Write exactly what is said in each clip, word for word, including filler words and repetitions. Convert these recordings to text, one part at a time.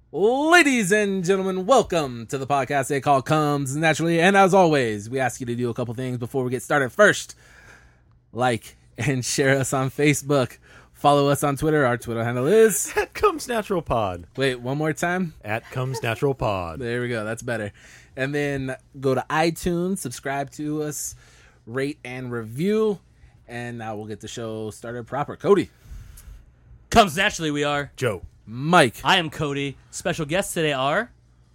Ladies and gentlemen, welcome to the podcast they call Comes Naturally. And as always, we ask you to do a couple things before we get started. First, like and share us on Facebook. Follow us on Twitter. Our Twitter handle is at Comes Natural Pod. Wait, one more time. At Comes Natural Pod. There we go. That's better. And then go to iTunes, subscribe to us, rate and review, and now we'll get the show started proper. Cody. Comes Naturally, we are. Joe. Mike. I am Cody. Special guests today are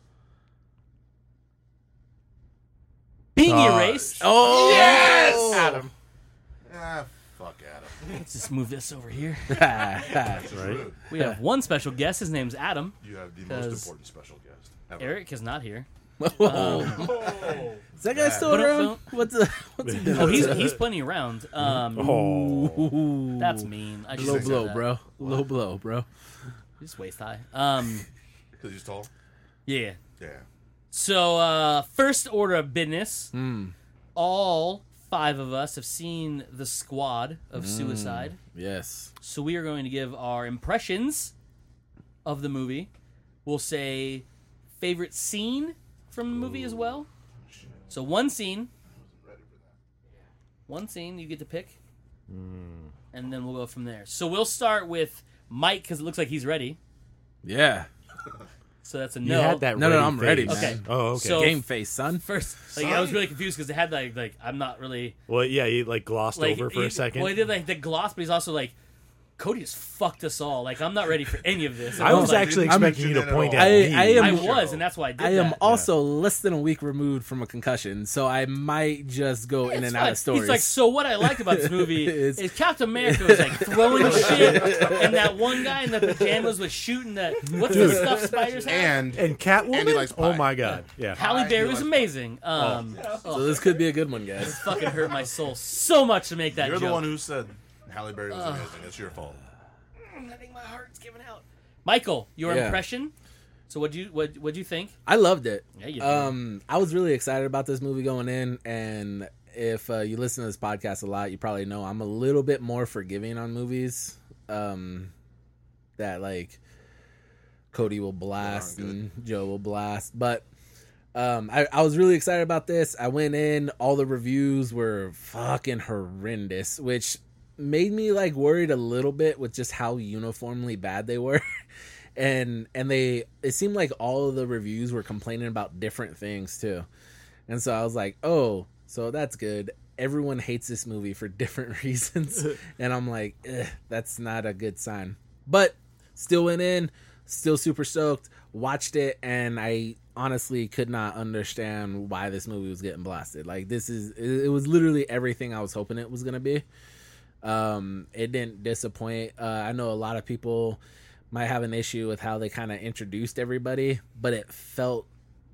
Being Gosh. Erased. Oh, Yes! Adam. Ah, fuck Adam. Let's just move this over here. That's right. We have one special guest. His name's Adam. You have the Cause most important special guest ever. Eric is not here. Is that guy still But don't- around? What's, the, what's he doing? Oh, he's he's plenty around. Um, Oh. That's mean. I Low shouldn't say blow, that. bro. Low blow, bro. He's waist high. Um, Because he's tall? yeah. Yeah. So, uh, first order of business. Hmm. All five of us have seen The Squad of Suicide. Yes. So we are going to give our impressions of the movie. We'll say favorite scene from the movie as well. So one scene. One scene you get to pick. And then we'll go from there. So we'll start with Mike because it looks like he's ready. Yeah. So that's a You no. had that No, no, ready I'm ready, face. Okay. Oh, okay. So- Game face, son. First, like I was really confused because it had like like I'm not really well, yeah, you like glossed like over for he- a second. Well, he did like the gloss, but he's also like Cody has fucked us all. Like I'm not ready for any of this. I was like, actually I'm- expecting you to point at I- me. I am- I was, and that's why I did I am that. also less than a week removed from a concussion, so I might just go in It's and fine. out of stories. He's like, so what I like about this movie It's- is Captain America was like throwing shit, and that one guy in the pajamas was shooting that. What's the stuff spiders have? And, and Catwoman? And he likes Oh pie. my god. Yeah. Halle Pie, Berry he was likes amazing. Um, so this could be a good one, guys. fucking hurt my soul so much to make that you're joke. the one who said Halle Berry was amazing. It's your fault. I think my heart's giving out. Michael, your Yeah. impression. So what you what what you think? I loved it. Yeah, you did. Um, I was really excited about this movie going in, and if uh, you listen to this podcast a lot, you probably know I'm a little bit more forgiving on movies. Um, that like Cody will blast They're and Joe will blast, but um, I, I was really excited about this. I went in, all the reviews were fucking horrendous, which made me like worried a little bit with just how uniformly bad they were. and and they it seemed like all of the reviews were complaining about different things too. And so I was like, oh, so that's good. Everyone hates this movie for different reasons. And I'm like, eh, that's not a good sign. But still went in, still super stoked, watched it, and I honestly could not understand why this movie was getting blasted. Like, this is, it, it was literally everything I was hoping it was going to be. Um, it didn't disappoint. Uh, I know a lot of people might have an issue with how they kind of introduced everybody, but it felt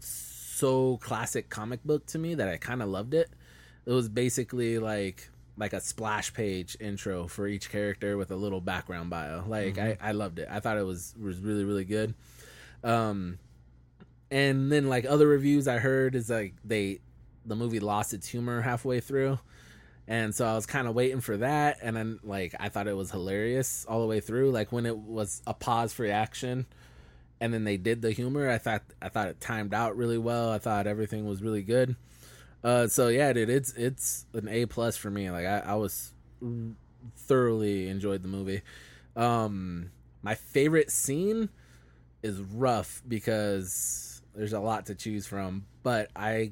so classic comic book to me that I kind of loved it. It was basically like like a splash page intro for each character with a little background bio. Like mm-hmm. I, I loved it. I thought it was was really really good. Um, and then like other reviews I heard is like they the movie lost its humor halfway through. And so I was kind of waiting for that, and then like I thought it was hilarious all the way through. Like when it was a pause for action, and then they did the humor. I thought I thought it timed out really well. I thought everything was really good. Uh, so yeah, dude, it's it's an A plus for me. Like I, I was thoroughly enjoyed the movie. Um, my favorite scene is rough because there's a lot to choose from, but I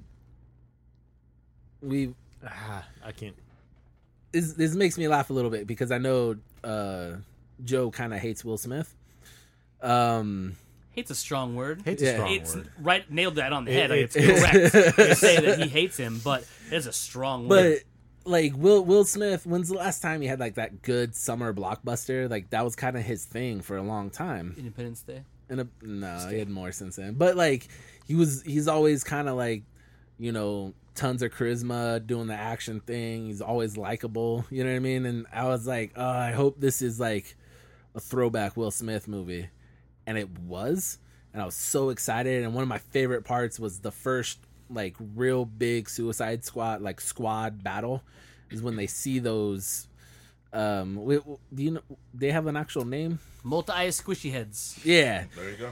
we. Ah, I can't. This, this makes me laugh a little bit because I know uh, Joe kind of hates Will Smith. Um, Hate's a strong word. Hate's Yeah. a strong It's word. right nailed that on the It- head. Like, it- it's correct to say that he hates him, but it's a strong but word. like Will Will Smith, when's the last time he had like that good summer blockbuster? Like that was kind of his thing for a long time. Independence Day. And a, no, he had more since then. But like he was, he's always kind of like, you know, tons of charisma, doing the action thing. He's always likable. You know what I mean? And I was like, oh, I hope this is like a throwback Will Smith movie. And it was. And I was so excited. And one of my favorite parts was the first like real big Suicide Squad, like squad battle, is when they see those. Um, we, do you know they have an actual name? Multi-eye squishy heads. Yeah. There you go.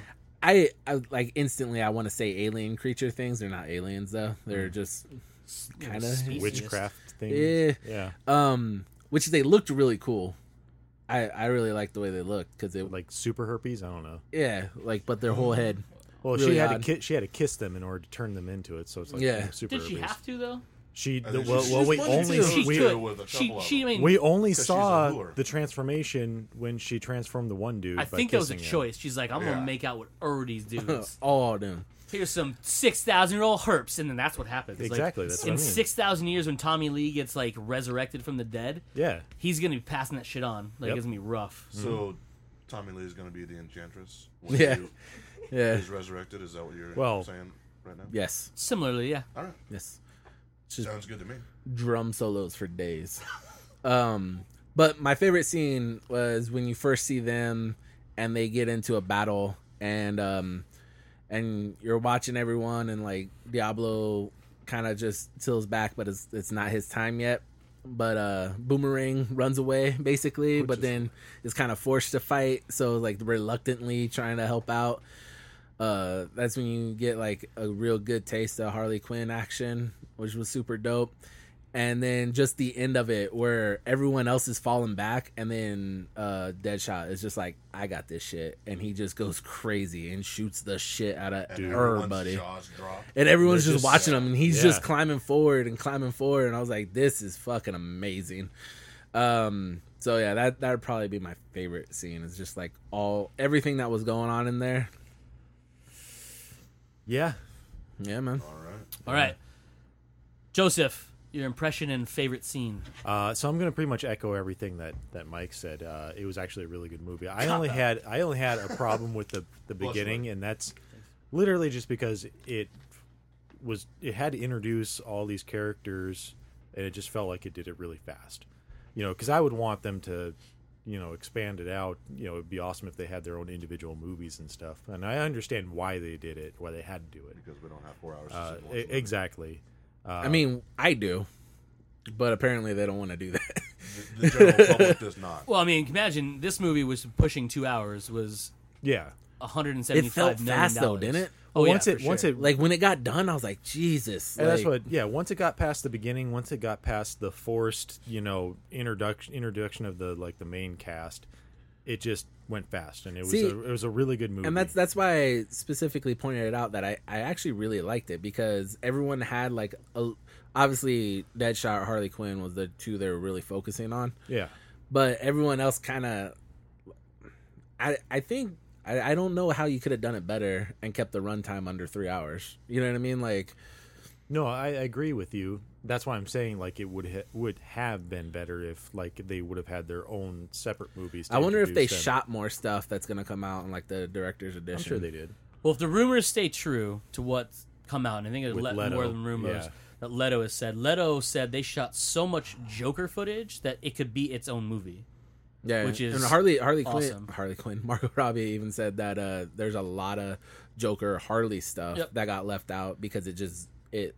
I, I like instantly I want to say alien creature things. They're not aliens though. They're just kind of Species. Witchcraft thing. Yeah. Yeah. Um, which they looked really cool. I I really liked the way they looked because it Like super herpes. I don't know. yeah like but their whole head. Well, Really she had odd. to ki- she had to kiss them in order to turn them into it. So it's like Yeah. super Did she herpes. have to though? She I the, think well, she- well she's we wanted only to. She we, could. with a She couple of she I them. mean we only 'Cause she's a saw lure. the transformation when she transformed the one dude. I by think that was a kissing him. choice. She's like, I'm Yeah. gonna make out with all these dudes. All of them. Here's some six thousand year old herps, and then that's what happens. Like, Exactly, that's what in I mean. six thousand years, when Tommy Lee gets like resurrected from the dead, Yeah. he's gonna be passing that shit on. Like Yep. it's gonna be rough. So, Tommy Lee is going to be the Enchantress. When Yeah. He Yeah. is resurrected. Is that what you're Well- saying right now? Yes. Similarly, yeah. All right. Yes. It's just Sounds good to me. drum solos for days. Um, but my favorite scene was when you first see them and they get into a battle and um and you're watching everyone and like Diablo kind of just tills back, but it's it's not his time yet. But uh Boomerang runs away basically, Which but is- then is kind of forced to fight, so like reluctantly trying to help out. Uh that's when you get like a real good taste of Harley Quinn action, which was super dope. And then just the end of it where everyone else is falling back and then uh Deadshot is just like, I got this shit, and he just goes crazy and shoots the shit out of And her everyone's buddy. jaws drop. And everyone's They're just, just- watching him, and he's yeah. just climbing forward and climbing forward. And I was like, this is fucking amazing. Um, so yeah, that that would probably be my favorite scene. Is just like all everything that was going on in there. Yeah. Yeah, man. All right. All right, Joseph, your impression and favorite scene. Uh, so I'm going to pretty much echo everything that, that Mike said. Uh, it was actually a really good movie. I only had I only had a problem with the, the Bless beginning, you. and that's literally just because it was it had to introduce all these characters, and it just felt like it did it really fast. You know, because I would want them to, you know, expand it out. You know, it'd be awesome if they had their own individual movies and stuff. And I understand why they did it, why they had to do it. Because we don't have four hours to Uh, sit and watch e- the movie. exactly. Uh, I mean, I do, but apparently they don't want to do that. The, the general public does not. Well, I mean, imagine this movie was pushing two hours, was yeah. one hundred It seventy-five felt million fast though, dollars. didn't it? Oh, Well, yeah, once it for once sure. it Like when it got done, I was like, Jesus. And that's like- what, yeah. Once it got past the beginning, once it got past the forced, you know, introduction introduction of the like the main cast, it just went fast, and it was See, a, it was a really good movie. And that's that's why I specifically pointed it out that I, I actually really liked it because everyone had like a, obviously Deadshot or Harley Quinn was the two they were really focusing on, yeah, but everyone else kind of I I think I, I don't know how you could have done it better and kept the runtime under three hours. You know what I mean? Like no, I, I agree with you. That's why I'm saying like it would ha- would have been better if like they would have had their own separate movies. To I wonder if they introduce them. shot more stuff that's gonna come out in like the director's edition. I'm sure they did. Well, if the rumors stay true to what's come out, and I think it's With le- Leto, more than rumors yeah. that Leto has said. Leto said they shot so much Joker footage that it could be its own movie. Yeah, which is and Harley Harley awesome. Quinn Harley Quinn Margot Robbie even said that uh, there's a lot of Joker Harley stuff Yep. that got left out because it just it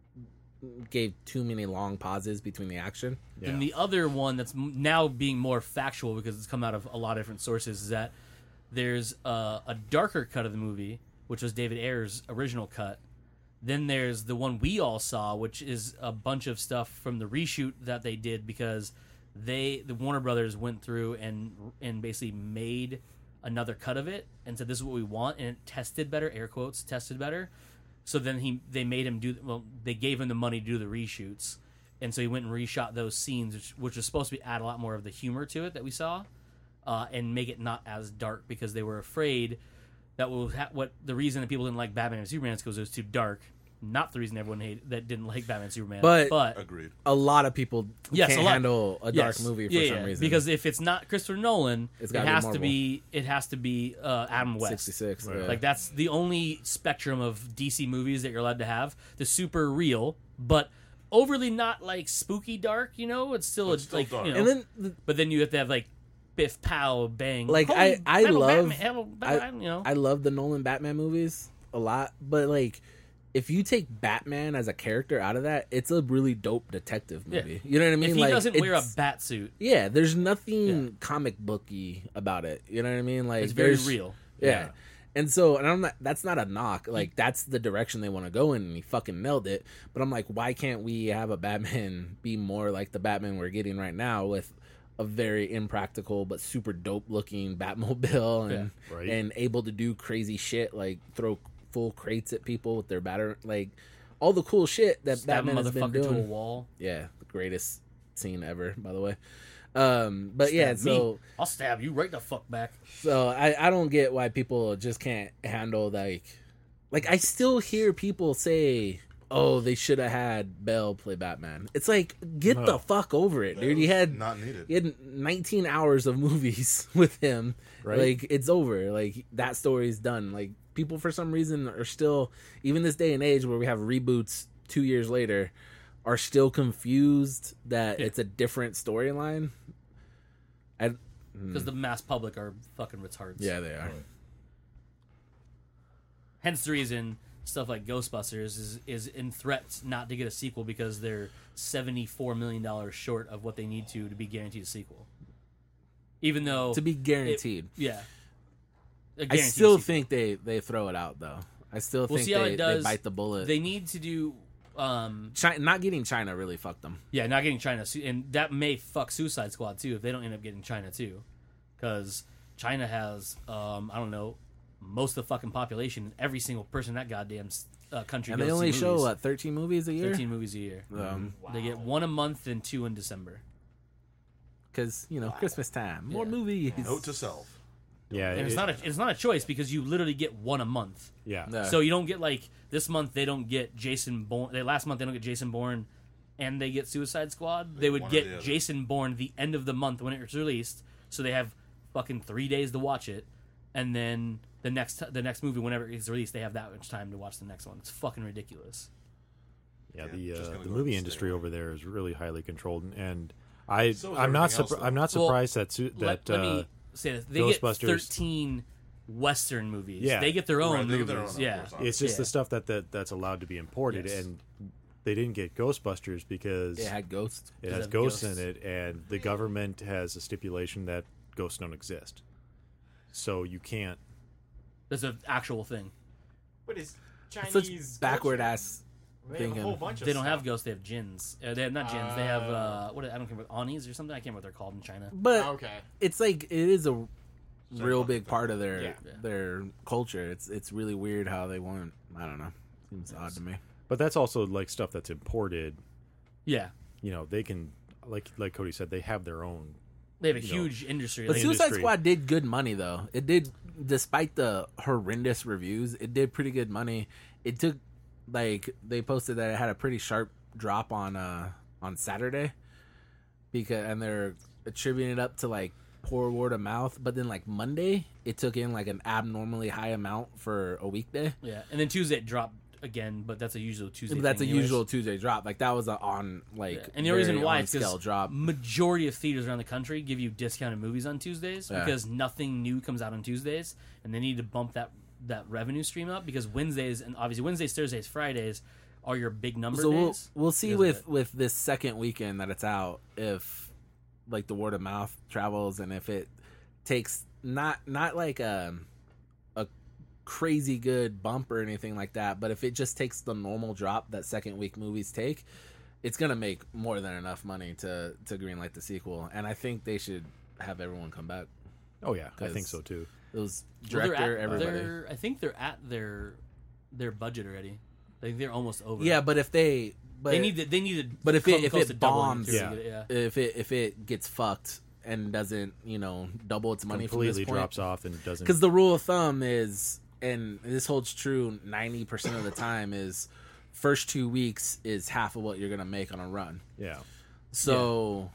gave too many long pauses between the action. Yeah. And the other one that's m- now being more factual because it's come out of a lot of different sources is that there's a, a darker cut of the movie, which was David Ayer's original cut. Then there's the one we all saw, which is a bunch of stuff from the reshoot that they did because they, the Warner Brothers, went through and and basically made another cut of it and said this is what we want, and it tested better, air quotes, tested better. So then he they made him do well. They gave him the money to do the reshoots, and so he went and reshot those scenes, which, which was supposed to be add a lot more of the humor to it that we saw, uh, and make it not as dark because they were afraid that will ha- what the reason that people didn't like Batman and Superman is because it was too dark. Not the reason everyone hated that didn't like Batman and Superman, But- but Agreed. A lot of people Yes, can't a lot- handle a dark yes. movie for Yeah, some yeah. reason because if it's not Christopher Nolan, It's it gotta be has to Marvel. be it has to be uh, Adam West. sixty-six, Right. yeah. Like that's the only spectrum of D C movies that you're allowed to have. The super real, but overly not like spooky dark. You know, it's still, But still like dark. you know. and then the- but then you have to have like Biff Pow Bang. Like, Holy I- I hello, love- Batman, hello, Batman, you know. I love the Nolan Batman movies a lot, but like if you take Batman as a character out of that, it's a really dope detective Yeah. movie. You know what I mean? if he like, doesn't wear a it's- bat suit, yeah, there's nothing Yeah. comic booky about it. You know what I mean? Like it's very there's- real. Yeah. Yeah. And so, and I'm not, that's not a knock. Like, that's the direction they want to go in, and he fucking nailed it. But I'm like, why can't we have a Batman be more like the Batman we're getting right now with a very impractical but super dope looking Batmobile and Yeah, right. and able to do crazy shit like throw full crates at people with their batter, like all the cool shit that Stab a Batman has been motherfucker to a doing. wall. Yeah, the greatest scene ever, by the way. Um, but yeah, Stab me. so I'll stab you right the fuck back. so I, I don't get why people just can't handle like like I still hear people say, oh, they should have had Bell play Batman. It's like, get No. the fuck over it, That dude. He was had not needed. he had nineteen hours of movies with him. Right. Like, it's over. Like, that story's done. Like, people for some reason are still, even this day and age where we have reboots two years later, are still confused that Yeah. it's a different storyline. I Because the mass public are fucking retards. yeah, they are. Hence the reason stuff like Ghostbusters is is in threats not to get a sequel because they're seventy-four million dollars short of what they need to to be guaranteed a sequel. Even though To be guaranteed. yeah, A I guaranteed still sequel. think they, they throw it out though. I still We'll think see how they, it does. they bite the bullet. They need to do. Um, China, not getting China really fucked them. yeah, not getting China, Su- and that may fuck Suicide Squad too if they don't end up getting China too, because China has um, I don't know most of the fucking population. Every single person in that goddamn uh, country. And goes they to only see show movies. what thirteen movies a year. thirteen movies a year. Um, They get one a month and two in December. because you know Christmas time, more Yeah. movies. Note to self. Yeah, And it's it- not a it's not a choice because you literally get one a month. yeah. No. So you don't get like this month they don't get Jason Bourne. They last month they don't get Jason Bourne, and they get Suicide Squad. They would one or the get other. Jason Bourne the end of the month when it's released. So they have fucking three days to watch it, and then the next the next movie whenever it's released they have that much time to watch the next one. It's fucking ridiculous. Yeah, Yeah, the just uh, gonna the go movie stay industry away. over there is really highly controlled, and I So is I'm not everything else, surpri- though. I'm not Well, surprised that su- let, that let uh, me say this: they Ghostbusters- get thirteen Western movies. Yeah. They get their own Right, they get movies. their own, of yeah, course, it's just Yeah. the stuff that, that that's allowed to be imported, Yes. and they didn't get Ghostbusters because It had ghosts. it Because has of ghosts, ghosts. in it, and the government has a stipulation that ghosts don't exist, so you can't. that's an actual thing. What is Chinese? Such backward culture? ass They have a thinking. whole bunch of They don't stuff. have ghosts. They have jinns. Uh, they have not jinns. they have uh, Uh, what? I don't care what Anis or something. I can't remember what they're called in China. But Okay. it's like it is a real fucking big thing. part of their Yeah. their culture. It's it's really weird how they want. I don't know. Seems odd to me. But that's also like stuff that's imported. Yeah, You know, they can like like Cody said, they have their own. they have a You know, huge industry. But Like, Suicide industry. Squad did good money though. It did, despite the horrendous reviews, it did pretty good money. It took like they posted that it had a pretty sharp drop on uh on Saturday because and they're attributing it up to like poor word of mouth. But then like Monday, it took in like an abnormally high amount for a weekday. yeah, and then Tuesday it dropped again, but that's a usual Tuesday. But that's a thing anyways. usual Tuesday drop. Like that was a on like Yeah. And the reason very why on is scale because drop. majority of theaters around the country give you discounted movies on Tuesdays Yeah. because nothing new comes out on Tuesdays, and they need to bump that that revenue stream up because Wednesdays and obviously Wednesdays, Thursdays, Fridays are your big number So we'll days. we'll see because of with it. with this second weekend that it's out if like the word of mouth travels and if it takes not not like a a crazy good bump or anything like that, but if it just takes the normal drop that second week movies take, it's gonna make more than enough money to to greenlight the sequel. And I think they should have everyone come back. Oh yeah, I think 'Cause- so too. It was Well, they're director, at everybody. their- I think they're at their their budget already. I think they're almost over. Yeah, but if they but they need to, they need to. But if it- come if close it to doubling bombs- to Yeah. get it, yeah. if it if it gets fucked and doesn't, you know, double its money from Completely this point, drops off and doesn't. because the rule of thumb is, and this holds true ninety percent of the time, is first two weeks is half of what you're gonna make on a run. yeah, So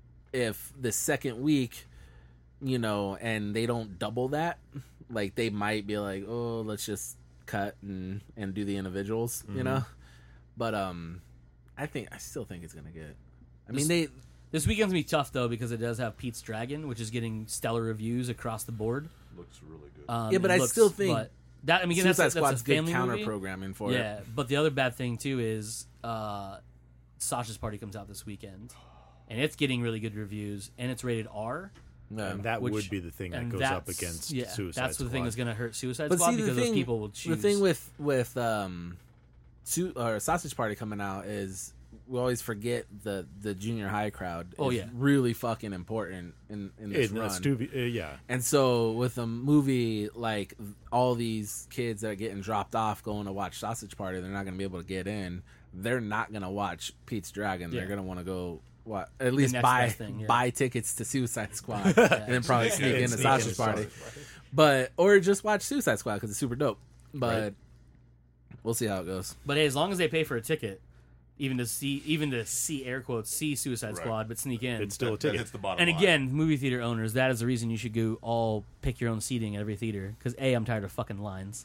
if the second week, you know, and they don't double that, like they might be like, oh, let's just cut and and do the individuals, you know. But um, I think I still think it's gonna get. I mean, they This weekend's gonna be tough though because it does have Pete's Dragon, which is getting stellar reviews across the board. Looks really good. Um, Yeah, but it I looks- still think but that I mean, again, that's, Suicide that's Squad's a good family counter movie. programming for it. Yeah, but the other bad thing too is uh, Sasha's Party comes out this weekend, and it's getting really good reviews, and it's rated R. Yeah. and that Which- would be the thing that and goes that's, up against yeah, Suicide That's the Squad. thing that's going to hurt Suicide But Squad see, the because thing, those people will choose. the thing with with um, Su- or Sausage Party coming out is we always forget the the junior high crowd. Oh, is yeah. really fucking important in in this It- run. it's too- uh, yeah. And so with a movie like all these kids that are getting dropped off going to watch Sausage Party, they're not going to be able to get in. They're not going to watch Pete's Dragon. They're Yeah. going to want to go what at least next buy best thing, yeah. buy tickets to Suicide Squad and then probably sneak And into sneak Sausage into Party. Sausage Party. But or just watch Suicide Squad because it's super dope. But Right. we'll see how it goes. But hey, as long as they pay for a ticket, even to see, even to see air quotes, see Suicide Right. Squad, but sneak in. It's still a That ticket. hits the bottom and line. again, movie theater owners, that is the reason you should go all pick your own seating at every theater. Because A, I'm tired of fucking lines.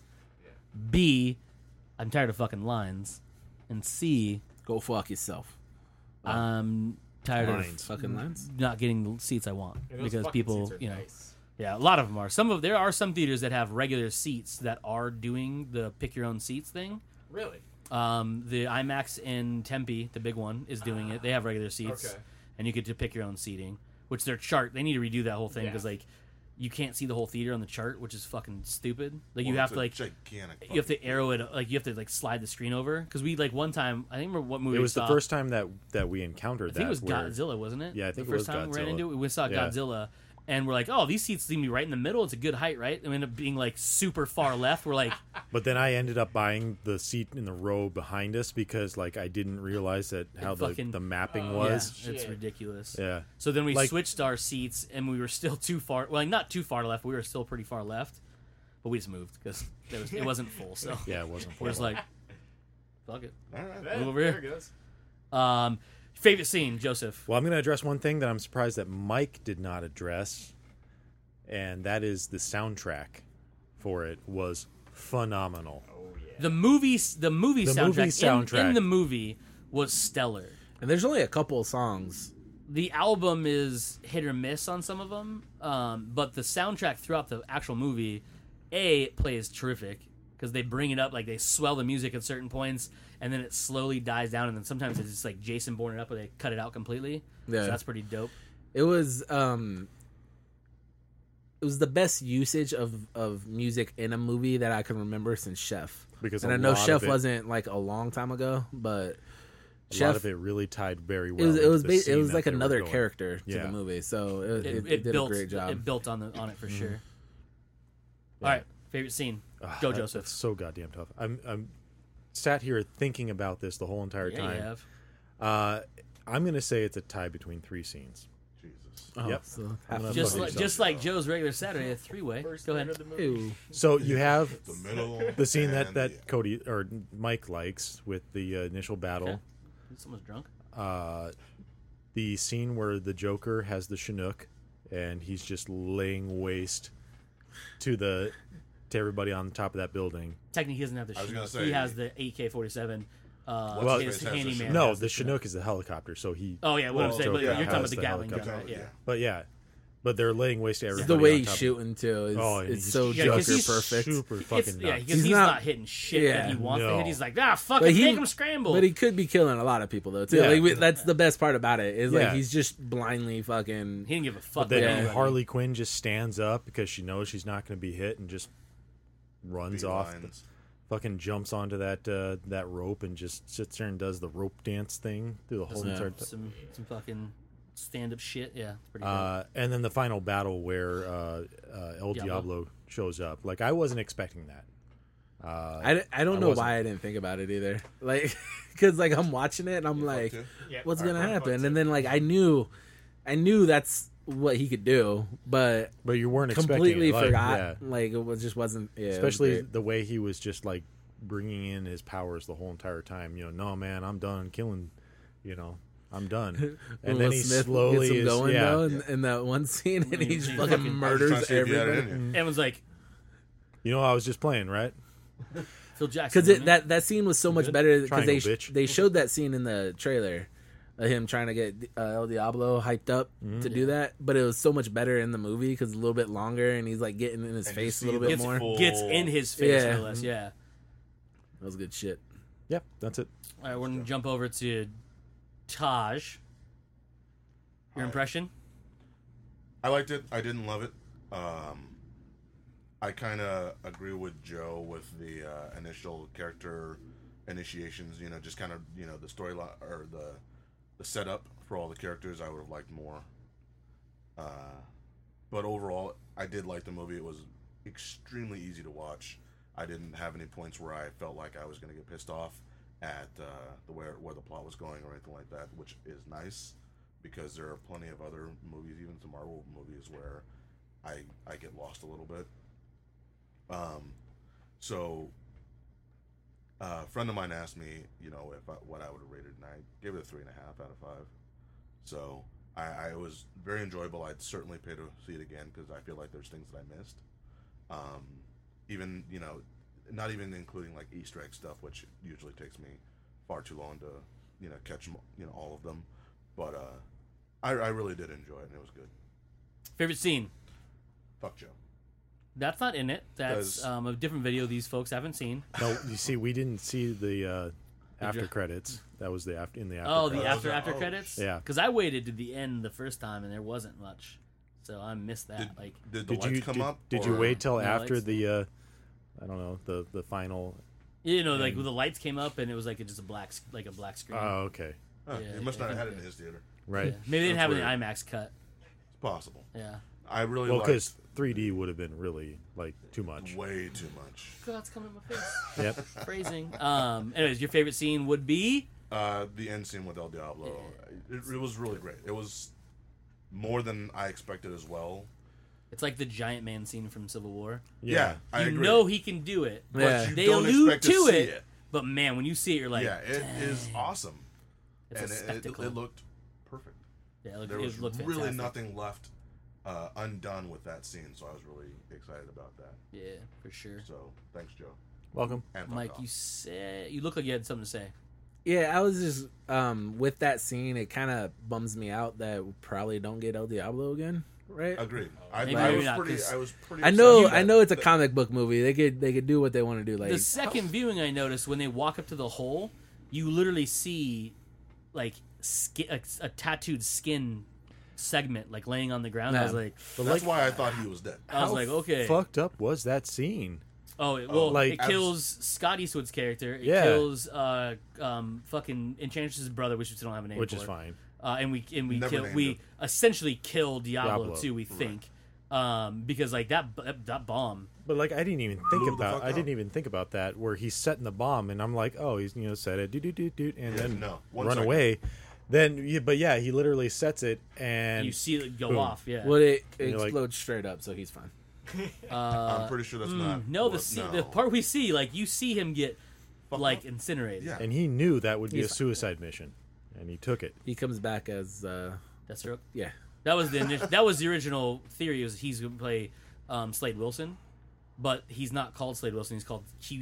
B, I'm tired of fucking lines. And C, Go fuck yourself. I'm tired Lines. Fucking lines. of not getting the seats I want And those because fucking people, seats are you know, nice. yeah, a lot of them are. Some of there are some theaters that have regular seats that are doing the pick your own seats thing. Really? Um, the IMAX in Tempe, the big one, is doing it. They have regular seats, Okay. and you get to pick your own seating. Which their chart, they need to redo that whole thing Yeah. because like you can't see the whole theater on the chart, which is fucking stupid. Like Well, you have it's to a like gigantic. you have to fucking arrow it, like you have to like slide the screen over because we like one time I think remember what movie It we was the saw. first time that that we encountered I that. think it was where- Godzilla, wasn't it? Yeah, I think the it first was time we ran Godzilla. into it, we saw Yeah. Godzilla, and we're like, oh, these seats seem to be right in the middle. It's a good height, right? And we end up being like super far left. We're like, But then I ended up buying the seat in the row behind us because like I didn't realize that how the, fucking- the mapping Oh, yeah, was. it's Shit. ridiculous. Yeah. So then we Like- switched our seats, and we were still too far. Well, like, not too far left. We were still pretty far left, but we just moved because was, it wasn't full. So Yeah, it wasn't. we're just like, fuck it. All right. There, Move over there here. it goes. Um, favorite scene, Joseph. Well, I'm going to address one thing that I'm surprised that Mike did not address, and that is the soundtrack for it was phenomenal. Oh yeah. The movie, the movie The soundtrack, movie in- soundtrack. In, the movie was stellar. And there's only a couple of songs. The album is hit or miss on some of them, um, but the soundtrack throughout the actual movie, A, it plays terrific because they bring it up, like they swell the music at certain points, and then it slowly dies down, and then sometimes it's just like Jason Bourne it up, or they cut it out completely. Yeah. So that's pretty dope. It was um it was the best usage of of music in a movie that I can remember since Chef. Because and a I know lot Chef of it- wasn't like a long time ago, but A Chef lot of it really tied very well. it was it into was the ba- it scene was that like they were another going. character to Yeah. the movie. So it, It, it, it, it did built a great job. It built on the on it for sure. Yeah. All right, favorite scene. Ah, Go, that- Joseph. That's so goddamn tough. I'm I'm sat here thinking about this the whole entire Yeah, you time. have. Uh, I'm gonna say it's a tie between three scenes. Jesus. Oh, Yep. so I'm half gonna of Just fucking like yourself. just like Joe's regular Saturday, a three way. First Go third ahead. of the movie. Ew. So you have The middle. the scene that and that the- Cody or Mike likes with the uh, initial battle. Okay. Someone's drunk. Uh, the scene where the Joker has the Chinook and he's just laying waste to the to everybody on top of that building. Technically, he doesn't have the I was gonna Chinook. He say- has the A K forty-seven. Uh, Well, his has the handyman. Chinook. No, has the Chinook is the helicopter, so he. Oh yeah, what I'm Well, saying, but Joker you're talking about has the the Gatling gun, helicopter. right? Yeah. But yeah, but they're laying waste to It's everybody. the way on he's top of- shooting too. Is, Oh, and it's he's so Yeah, 'cause Joker he's perfect. Super It's, fucking yeah, nuts. because He's he's, not- not, hitting shit yeah, that he wants to no. hit. He's like, ah, fuck But it, he- make him scramble. But he could be killing a lot of people though too. Yeah. Like we, that's the best part about it is Yeah. like he's just blindly fucking. he didn't give a fuck. But then about Yeah. anybody. Harley Quinn just stands up because she knows she's not going to be hit and just runs off, the, Beelines. fucking jumps onto that uh, that rope and just sits there and does the rope dance thing through the whole some, entire. some some fucking stand up shit. Yeah, it's pretty good. Uh, and then the final battle where uh, uh, El Diablo. Diablo shows up. Like I wasn't expecting that. Uh, I, I don't I know wasn't. why I didn't think about it either. Like, because like I'm watching it and I'm like, too? Yeah, what's alright, gonna I'm happen? fucked And then like I knew, I knew that's what he could do, but but you weren't completely expecting it. Like, forgot. yeah. Like it was just wasn't. Yeah, it was Especially great. the way he was just like bringing in his powers the whole entire time. You know, no man, I'm done killing. You know, I'm done. And Will then he Smith slowly gets him is, going yeah. though in, in that one scene, and he just He fucking fucking- I was just trying murders to see if you had it in everybody. here. Everyone's like, You know, I was just playing, right? Phil Jackson. Because isn't it? that that scene was so much Good. better because they Triangle, bitch. they showed that scene in the trailer, of him trying to get uh, El Diablo hyped up Mm-hmm. to do that, but it was so much better in the movie because a little bit longer, and he's like getting in his And you face a see little the bit gets, more. full- gets in his face, Yeah. no less. Yeah. That was good shit. Yep, that's it. All right, we're gonna jump over to Taj. Your impression? I liked it. I didn't love it. Um, I kind of agree with Joe with the uh, initial character initiations. You know, just kind of you know the storyline or the the setup for all the characters. I would have liked more. Uh, but overall, I did like the movie. It was extremely easy to watch. I didn't have any points where I felt like I was going to get pissed off at uh, the where where the plot was going or anything like that, which is nice because there are plenty of other movies, even some Marvel movies, where I I get lost a little bit. Um, so uh, a friend of mine asked me, you know, if I, what I would have rated, and I gave it a three and a half out of five. So I, I was very enjoyable. I'd certainly pay to see it again because I feel like there's things that I missed. Um, even you know, not even including like Easter egg stuff, which usually takes me far too long to you know catch you know all of them. But uh, I, I really did enjoy it, and it was good. Favorite scene? Fuck Joe. That's not in it. That's Does- um, a different video these folks haven't seen. No, you see, we didn't see the uh, after you- credits. That was the after in the after. Oh, the credits. after after Oh, credits. yeah. Because I waited to the end the first time and there wasn't much, so I missed that. Did, like, did the Did lights you come did, up? did you or- wait till No after lights. the? Uh, I don't know the the final. you know, like and- when the lights came up and it was like just a black, s- like a black screen. Oh, okay, Huh, Yeah, he must not yeah, have had it yeah. in his theater. right. Yeah. Maybe they didn't That's have weird. an IMAX cut. It's possible. Yeah. I really Well, liked because three D would have been really like too much. way too much. God, it's coming in my face. Yep. Phrasing. Um. Anyways, your favorite scene would be? Uh, the end scene with El Diablo, it, it was really great. It was more than I expected as well. It's like the giant man scene from Civil War. Yeah, I you agree. know he can do it. but Yeah. you They don't allude expect to to see it, it. But man, when you see it, you're like, yeah, it is awesome, it's and a it, it, spectacle. it looked perfect. yeah, it looked, There it was looked really fantastic. nothing left uh, undone with that scene, so I was really excited about that. Yeah, for sure. So thanks, Joe. Welcome. And fuck Mike, off. you said you look like you had something to say. Yeah, I was just um with that scene. It kind of bums me out that we probably don't get El Diablo again, right? Agreed. I, Maybe I maybe was not, pretty. 'cause I was pretty. I know, upset I that- know it's a that- comic book movie. They could they could do what they want to do. Like The second viewing, I noticed when they walk up to the hole, you literally see like skin, a, a tattooed skin segment like laying on the ground. I was Yeah. like, But That's like, why I thought he was dead. I was how like, okay. fucked up was that scene? Oh, it, well, like- it kills Scott Eastwood's character. It Yeah. kills uh, um, fucking Enchantress's brother, which we still don't have a name Which for. is fine. Uh, and we and we Never kill named we it. essentially kill Diablo, Diablo, too. We right. think um, because like that that, that bomb. But like, I didn't even think Blew the about. fuck I up. didn't even think about that where he's setting the bomb, and I'm like, oh, he's you know set it, do do do do, and Yeah, then no. One run second. away. Then, yeah, but yeah, he literally sets it, and You see it go boom. off. Yeah. well, it, it And you're like- explodes straight up, so he's fine. Uh, I'm pretty sure that's mm, not. no, the what- se- no. the part we see, like you see him get Fuck like up. incinerated. Yeah. and he knew that would be He's a fine. suicide mission, and he took it. He comes back as uh That's right. yeah. That was the init- that was the original theory. Was he's going to play um, Slade Wilson, but he's not called Slade Wilson. He's called Q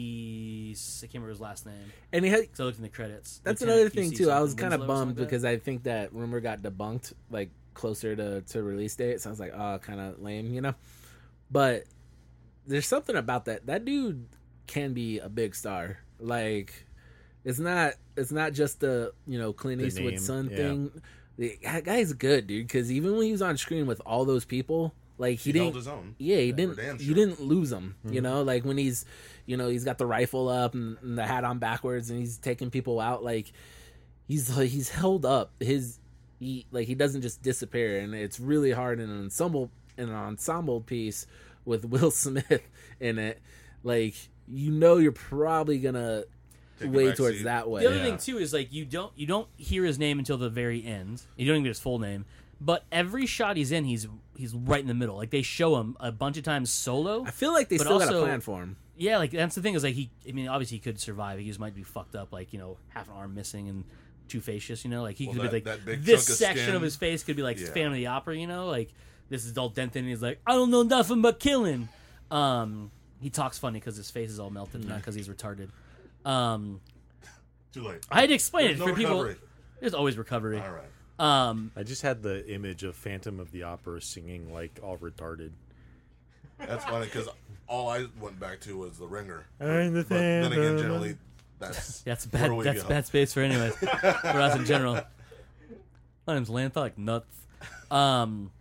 C. I can't remember his last name. And he had So I looked in the credits. that's Lieutenant another thing Q C too. I was something kind of Winslow or bummed something like because I think that rumor got debunked like closer to to release date. So I was like, oh, kind of lame, you know. But there's something about that. That dude can be a big star. Like, it's not it's not just the you know Clint The Eastwood name, son yeah. thing. The that guy's good, dude. Because even when he was on screen with all those people, like he, He didn't. held his own. Yeah, he Yeah, didn't. for damn You sure. didn't lose him. You know, like when he's, you know, he's got the rifle up and, and the hat on backwards, and he's taking people out. Like he's like, he's held up. His he like he doesn't just disappear, and it's really hard in an ensemble in an ensemble piece with Will Smith in it. Like you know, you're probably gonna Take the way back towards seat. that way. The other Yeah. thing too is like you don't you don't hear his name until the very end. You don't even get his full name. But every shot he's in, he's he's right in the middle. Like they show him a bunch of times solo. I feel like they But still got a also- plan for him. Yeah, like that's the thing is like he. I mean, obviously he could survive. He just might be fucked up, like you know, half an arm missing and two facious. You know, like he Well, could that- be like that big this chunk of section skin- of his face could be like Yeah. Phantom of the Opera. You know, like this is all dented, and he's like, I don't know nothing but killing. Um, he talks funny because his face is all melted, not because he's retarded. Um, Too late. I had to explain There's it no for people. recovery. There's always recovery. All right. Um, I just had the image of Phantom of the Opera singing like all retarded. That's funny because all I went back to was the Ringer. I'm the But then again, Phantom. generally, that's that's where bad. we That's go. bad space for anyways. For us in general. My name's Lantha, like nuts. Um,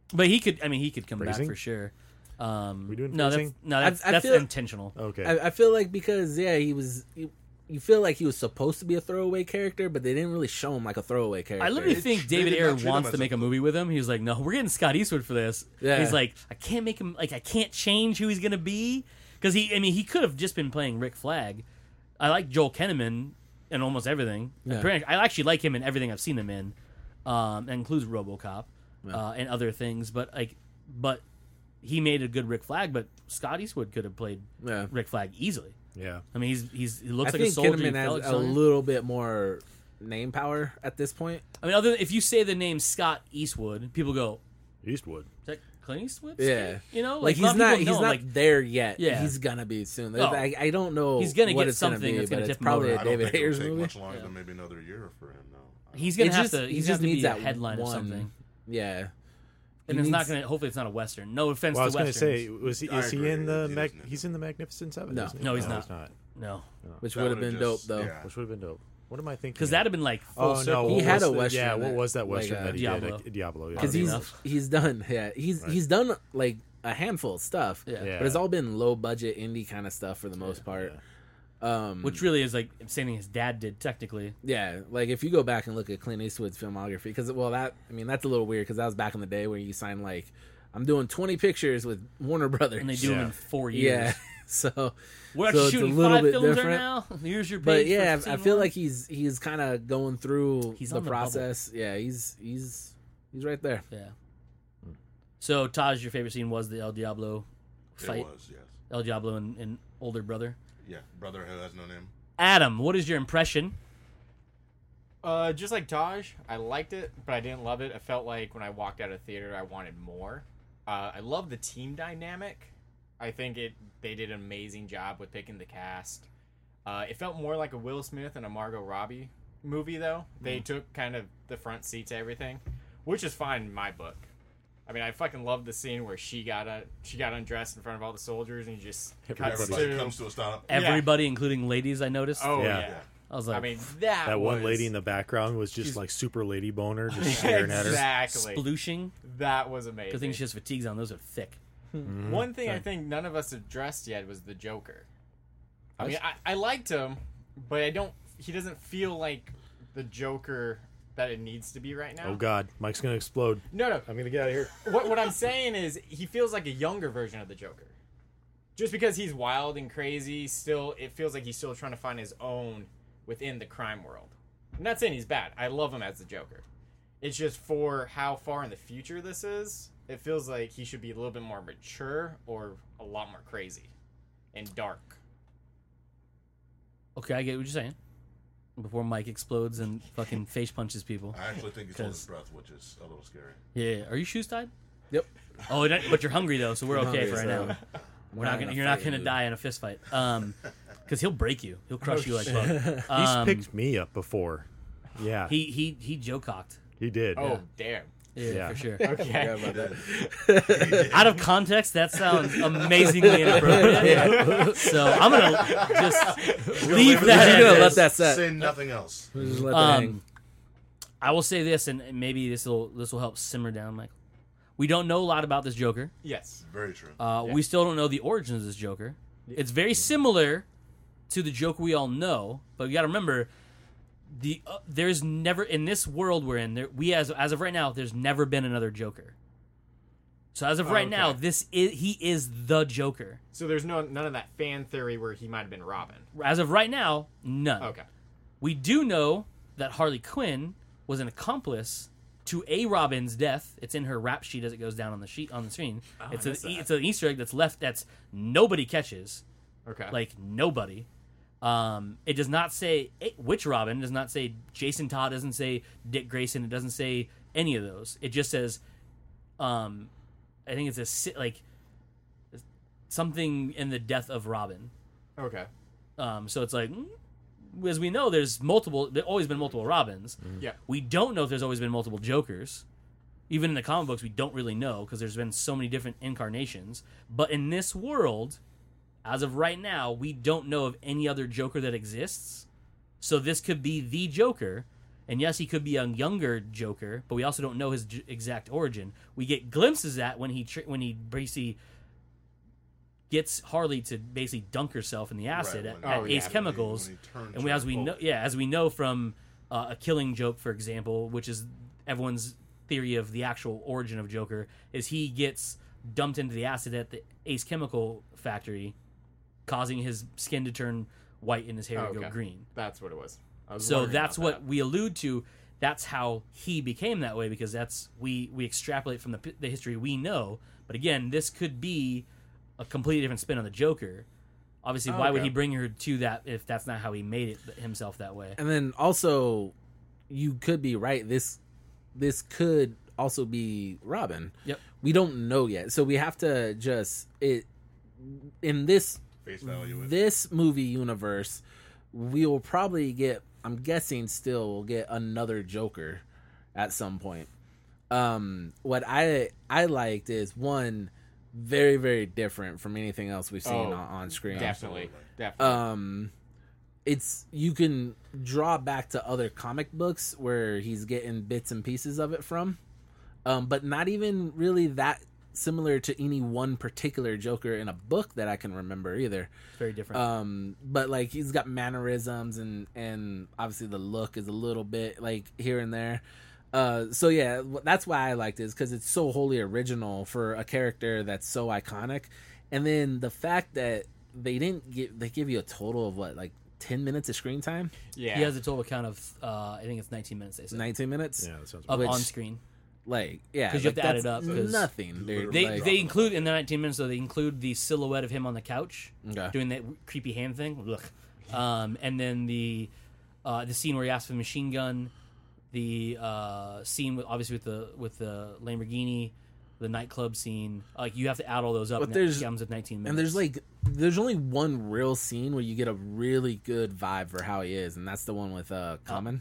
But he could. I mean, he could come Phrasing? back for sure. Um, We doing no, that's, phrasing? no, that's, I- I that's feel- intentional. Okay. I, I feel like because yeah, he was. You, you feel like he was supposed to be a throwaway character, but they didn't really show him like a throwaway character. I literally They think tr- they David did Ayer not treat him wants as to a- make a movie with him. He was like, "No, we're getting Scott Eastwood for this." Yeah. He's like, "I can't make him like I can't change who he's gonna be because he. I mean, he could have just been playing Rick Flag. I like Joel Kinnaman in almost everything. Yeah. Pretty much- I actually like him in everything I've seen him in. Um, that includes RoboCop uh, and other things. But like, but he made a good Rick Flag. But Scott Eastwood could have played Yeah. Rick Flag easily. yeah. I mean, he's he's he looks I like a think soldier. he Kinnaman felt has like a someone. little bit more name power at this point. I mean, other if you say the name Scott Eastwood, people go, Eastwood. "Is that Clint Eastwood?" Yeah. you know, Like, a he's lot of not people he's know not him, like there yet. Yeah. He's gonna be soon. Oh. I, I don't know. He's gonna what get it's gonna something be, that's gonna but tip it's him probably over. a I don't David think it'll Ayers take movie. much longer Yeah. than maybe another year for him. No, I he's It gonna have just- to. he He's just gonna have to needs be a that headline one. or something. Yeah. And He it's not needs- gonna. Hopefully, it's not a western. No offense Well, I to was going to westerns. say, was he, I is he agree. in the He Mag- doesn't. he's in the Magnificent Seven? No. isn't he? No, he's no, not. He's not. no, Which That would have would've been just- dope though. yeah. Which would have been dope. What am I thinking? because of? that'd have been like full Oh circle. no! He what had was a the- Western Yeah, what that- was that like, Western uh, that he Diablo. did? Diablo. Yeah. Because Oddly he's enough. he's done yeah he's Right. he's done like a handful of stuff. Yeah. Yeah. But it's all been low budget indie kind of stuff for the most part. Um, Which really is like same thing his dad did technically. yeah, like if you go back and look at Clint Eastwood's filmography, because well, that I mean that's a little weird because that was back in the day where you signed like I'm doing twenty pictures with Warner Brothers, And they do them Yeah. in four years. yeah. So, We're so actually it's a shooting little five bit films right different. now. Here's your page. But for yeah, scene I feel one. like he's he's kind of going through He's the on the bubble. process. Yeah, he's he's he's right there. yeah. So Taj, your favorite scene was the El Diablo fight. It was, yes. El Diablo and, and older brother. Yeah, brother who has no name. Adam, what is your impression? Uh, just like Taj, I liked it, but I didn't love it. I felt like when I walked out of theater, I wanted more. Uh, I love the team dynamic. I think it they did an amazing job with picking the cast. Uh, it felt more like a Will Smith and a Margot Robbie movie, though. They took kind of the front seat to everything, which is fine in my book. I mean, I fucking loved the scene where she got a she got undressed in front of all the soldiers and he just cuts Everybody to comes to a stop. Everybody, including ladies, I noticed. oh Yeah. yeah. Yeah. I was like, I mean that That one was- lady in the background was just She's- like super lady boner, just staring at her. exactly. splooshing. That was amazing. Good thing she has fatigues on. Those are thick. Mhm. One thing I Right. think none of us addressed yet was the Joker. I I mean, I, I liked him, but I don't. He doesn't feel like the Joker that it needs to be right now. Oh God, Mike's gonna explode. No, no. I'm gonna get out of here. What what I'm saying is, he feels like a younger version of the Joker. Just because he's wild and crazy, still, it feels like he's still trying to find his own within the crime world. I'm not saying he's bad. I love him as the Joker. It's just for how far in the future this is, it feels like he should be a little bit more mature or a lot more crazy and dark. Okay, I get what you're saying. Before Mike explodes and fucking face punches people. I actually think he's holding his 'Cause- breath, which is a little scary. Yeah. Are you shoes tied? Yep. Oh, you're not- but you're hungry though, so we're I'm okay hungry, for right so now. we're We're not not gonna, gonna you're not fight gonna you. die in a fist fight. Um, because he'll break you. He'll crush Oh, you like shit. bug. He's Um, picked me up before. Yeah, he, He he he Joe cocked. did. Oh, damn. Yeah, Yeah. for sure. Forgot Okay. about that. Out of context, that sounds amazingly inappropriate. So I'm gonna just leave We're that. just as gonna is. let that set. Say nothing else. We'll just let that hang. Um, I will say this, and maybe this will this will help simmer down, Michael. We don't know a lot about this Joker. Yes. Very true. Uh, Yeah. We still don't know the origins of this Joker. It's very similar to the Joker we all know, but we got to remember the uh, there's never in this world we're in. There, we as as of right now, there's never been another Joker. So as of right now, Okay. this is he is the Joker. So there's no none of that fan theory where he might have been Robin. As of right now, none. Okay. We do know that Harley Quinn was an accomplice to a Robin's death. It's in her rap sheet as it goes down on the sheet on the screen. Oh, it's I a, missed that. it's an Easter egg that's left that's nobody catches. Okay. Like nobody. Um, it does not say it, which Robin. It does not say Jason Todd. It doesn't say Dick Grayson. It doesn't say any of those. It just says, um, I think it's a si- like something in the death of Robin. okay. Um, so it's like, mm, as we know, there's multiple. There's always been multiple Robins. Yeah. We don't know if there's always been multiple Jokers. Even in the comic books, we don't really know because there's been so many different incarnations. But in this world, as of right now, we don't know of any other Joker that exists. So this could be the Joker. And yes, he could be a younger Joker, but we also don't know his j- exact origin. We get glimpses at when he tr- when he basically gets Harley to basically dunk herself in the acid Right, at, when- at Oh, Ace yeah. Chemicals, When he turns and we, her as we know, full. yeah, as we know from uh, a Killing Joke, for example, which is everyone's theory of the actual origin of Joker, is he gets dumped into the acid at the Ace Chemical factory, causing his skin to turn white and his hair Oh, to go okay. green. That's what it was. I was So wondering that's about what that. we allude to. That's how he became that way, because that's we we extrapolate from the the history we know. But again, this could be a completely different spin on the Joker. Obviously, Oh, why would okay. he bring her to that if that's not how he made it himself that way? And then also, you could be right. This this could also be Robin. Yep. We don't know yet, so we have to just it in this Face value. It. this movie universe. We will probably get. I'm guessing still we'll get another Joker at some point. Um, what I I liked is one very very different from anything else we've seen Oh, on, on screen. Definitely, Absolutely. definitely. um it's you can draw back to other comic books where he's getting bits and pieces of it from, um but not even really that similar to any one particular Joker in a book that I can remember either. It's very different. Um but like he's got mannerisms, and and obviously the look is a little bit like here and there. Uh, so yeah, that's why I liked it, is because it's so wholly original for a character that's so iconic, and then the fact that they didn't give they give you a total of what, like ten minutes of screen time, yeah. He has a total count of uh, I think it's nineteen minutes. They said nineteen minutes, Yeah, that sounds of which- on screen. like yeah, 'Cause you have like, to add it that's up, 'cause nothing, dude. They like, they include in the nineteen minutes though. They include the silhouette of him on the couch okay. doing that creepy hand thing. Ugh. Um, and then the uh, the scene where he asks for the machine gun. The uh, scene with obviously with the with the Lamborghini, the nightclub scene. Like you have to add all those up. But and there's- that comes with nineteen minutes. And there's like there's only one real scene where you get a really good vibe for how he is, and that's the one with uh Common.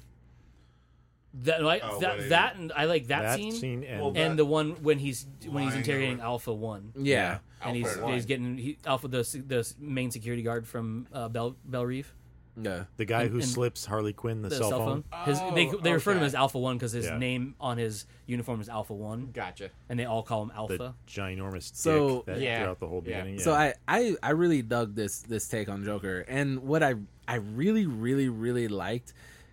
that like Oh, that when that and I like that, that scene, scene and Well, and that- the one when he's when he's Lying interrogating over- Alpha One. Yeah. And he's, Alpha one. he's getting he, Alpha the the main security guard from uh, Bell Bell Reef. Yeah. the guy and- who and slips Harley Quinn the, The cell, phone. His, they Oh, they refer to him okay. as Alpha One because his Yeah. name on his uniform is Alpha One, Gotcha. and they all call him The Alpha. ginormous So- dick that Yeah. throughout the whole Yeah. beginning. Yeah. So I, I I really dug this this take on Joker, and what I I really really really liked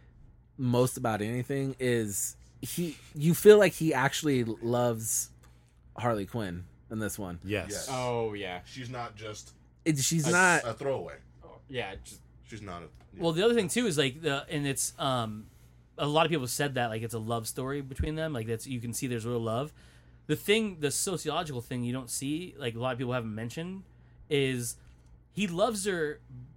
most about anything is he you feel like he actually loves Harley Quinn in this one. yes. Yes. Oh yeah. She's not just It, she's a, not a throwaway. Yeah. Just She's not a. yeah. Well, the other thing too is like the and it's um a lot of people said that like it's a love story between them. Like that's you can see there's real love. The thing, the sociological thing you don't see, like a lot of people haven't mentioned, is he loves her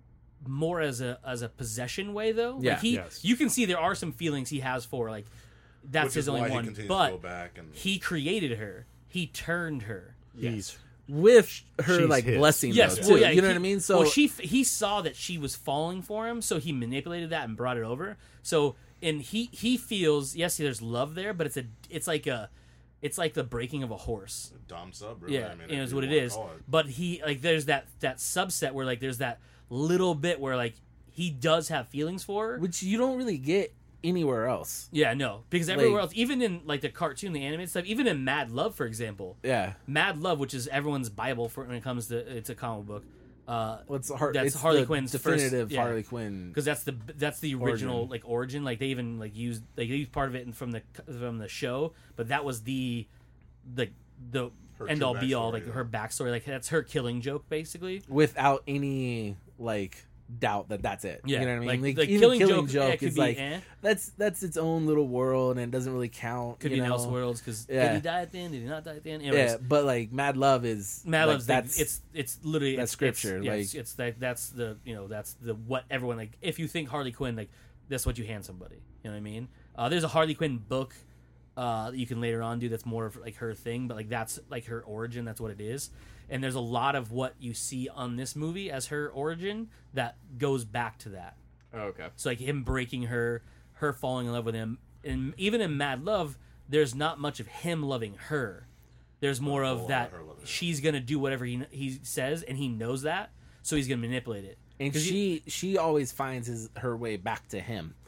more as a as a possession way though. Yeah. Like he, Yes. you can see there are some feelings he has for her, like that's Which his is only why he one. continues But to go back and he created her. He turned her. He's with her She's like his. blessing Yes, though, well, too. yeah, you know he- what I mean? So well, she he saw that she was falling for him, so he manipulated that and brought it over. So, and he he feels yes, there's love there, but it's a it's like a it's like the breaking of a horse. Dom sub. Really. Yeah, I mean, and if is you what it wanna is. call it. But he like there's that that subset where like there's that little bit where like he does have feelings for her. which you don't really get anywhere else. Yeah, no, because everywhere Like- else, even in like the cartoon, the animated stuff, even in Mad Love, for example, Yeah. Mad Love, which is everyone's Bible for when it comes to it's a comic book. Uh, What's Har- That's it's Harley the Quinn's first- definitive yeah. Harley Quinn. because that's the that's the original Origin. like origin. Like they even like used like they used part of it in- from the from the show, but that was the the the Her end true all be all backstory, like yeah. her backstory. Like that's her killing joke basically. Without any like doubt that that's it. Yeah, You know what I mean? like, the even killing, joke, yeah, could is be like eh, that's that's its own little world and it doesn't really count. could you be in know? Elseworlds because Yeah. did he die at the end? Did he not die at the end? Anyways, Yeah, but like Mad Love is Mad like, Love's like, that's it's it's literally that's it's, scripture, It's, yeah, like- it's, it's like that's the you know that's the what everyone like. If you think Harley Quinn, like that's what you hand somebody. You know what I mean? Uh, there's a Harley Quinn book uh, that you can later on do that's more of like her thing, but like that's like her origin. That's what it is. And there's a lot of what you see on this movie as her origin that goes back to that. oh, okay. So like him breaking her, her falling in love with him, and even in Mad Love, there's not much of him loving her. There's more A of whole that lot of her loving him. she's gonna do whatever he he says, and he knows that, so he's gonna manipulate it. and 'Cause she she always finds his her way back to him.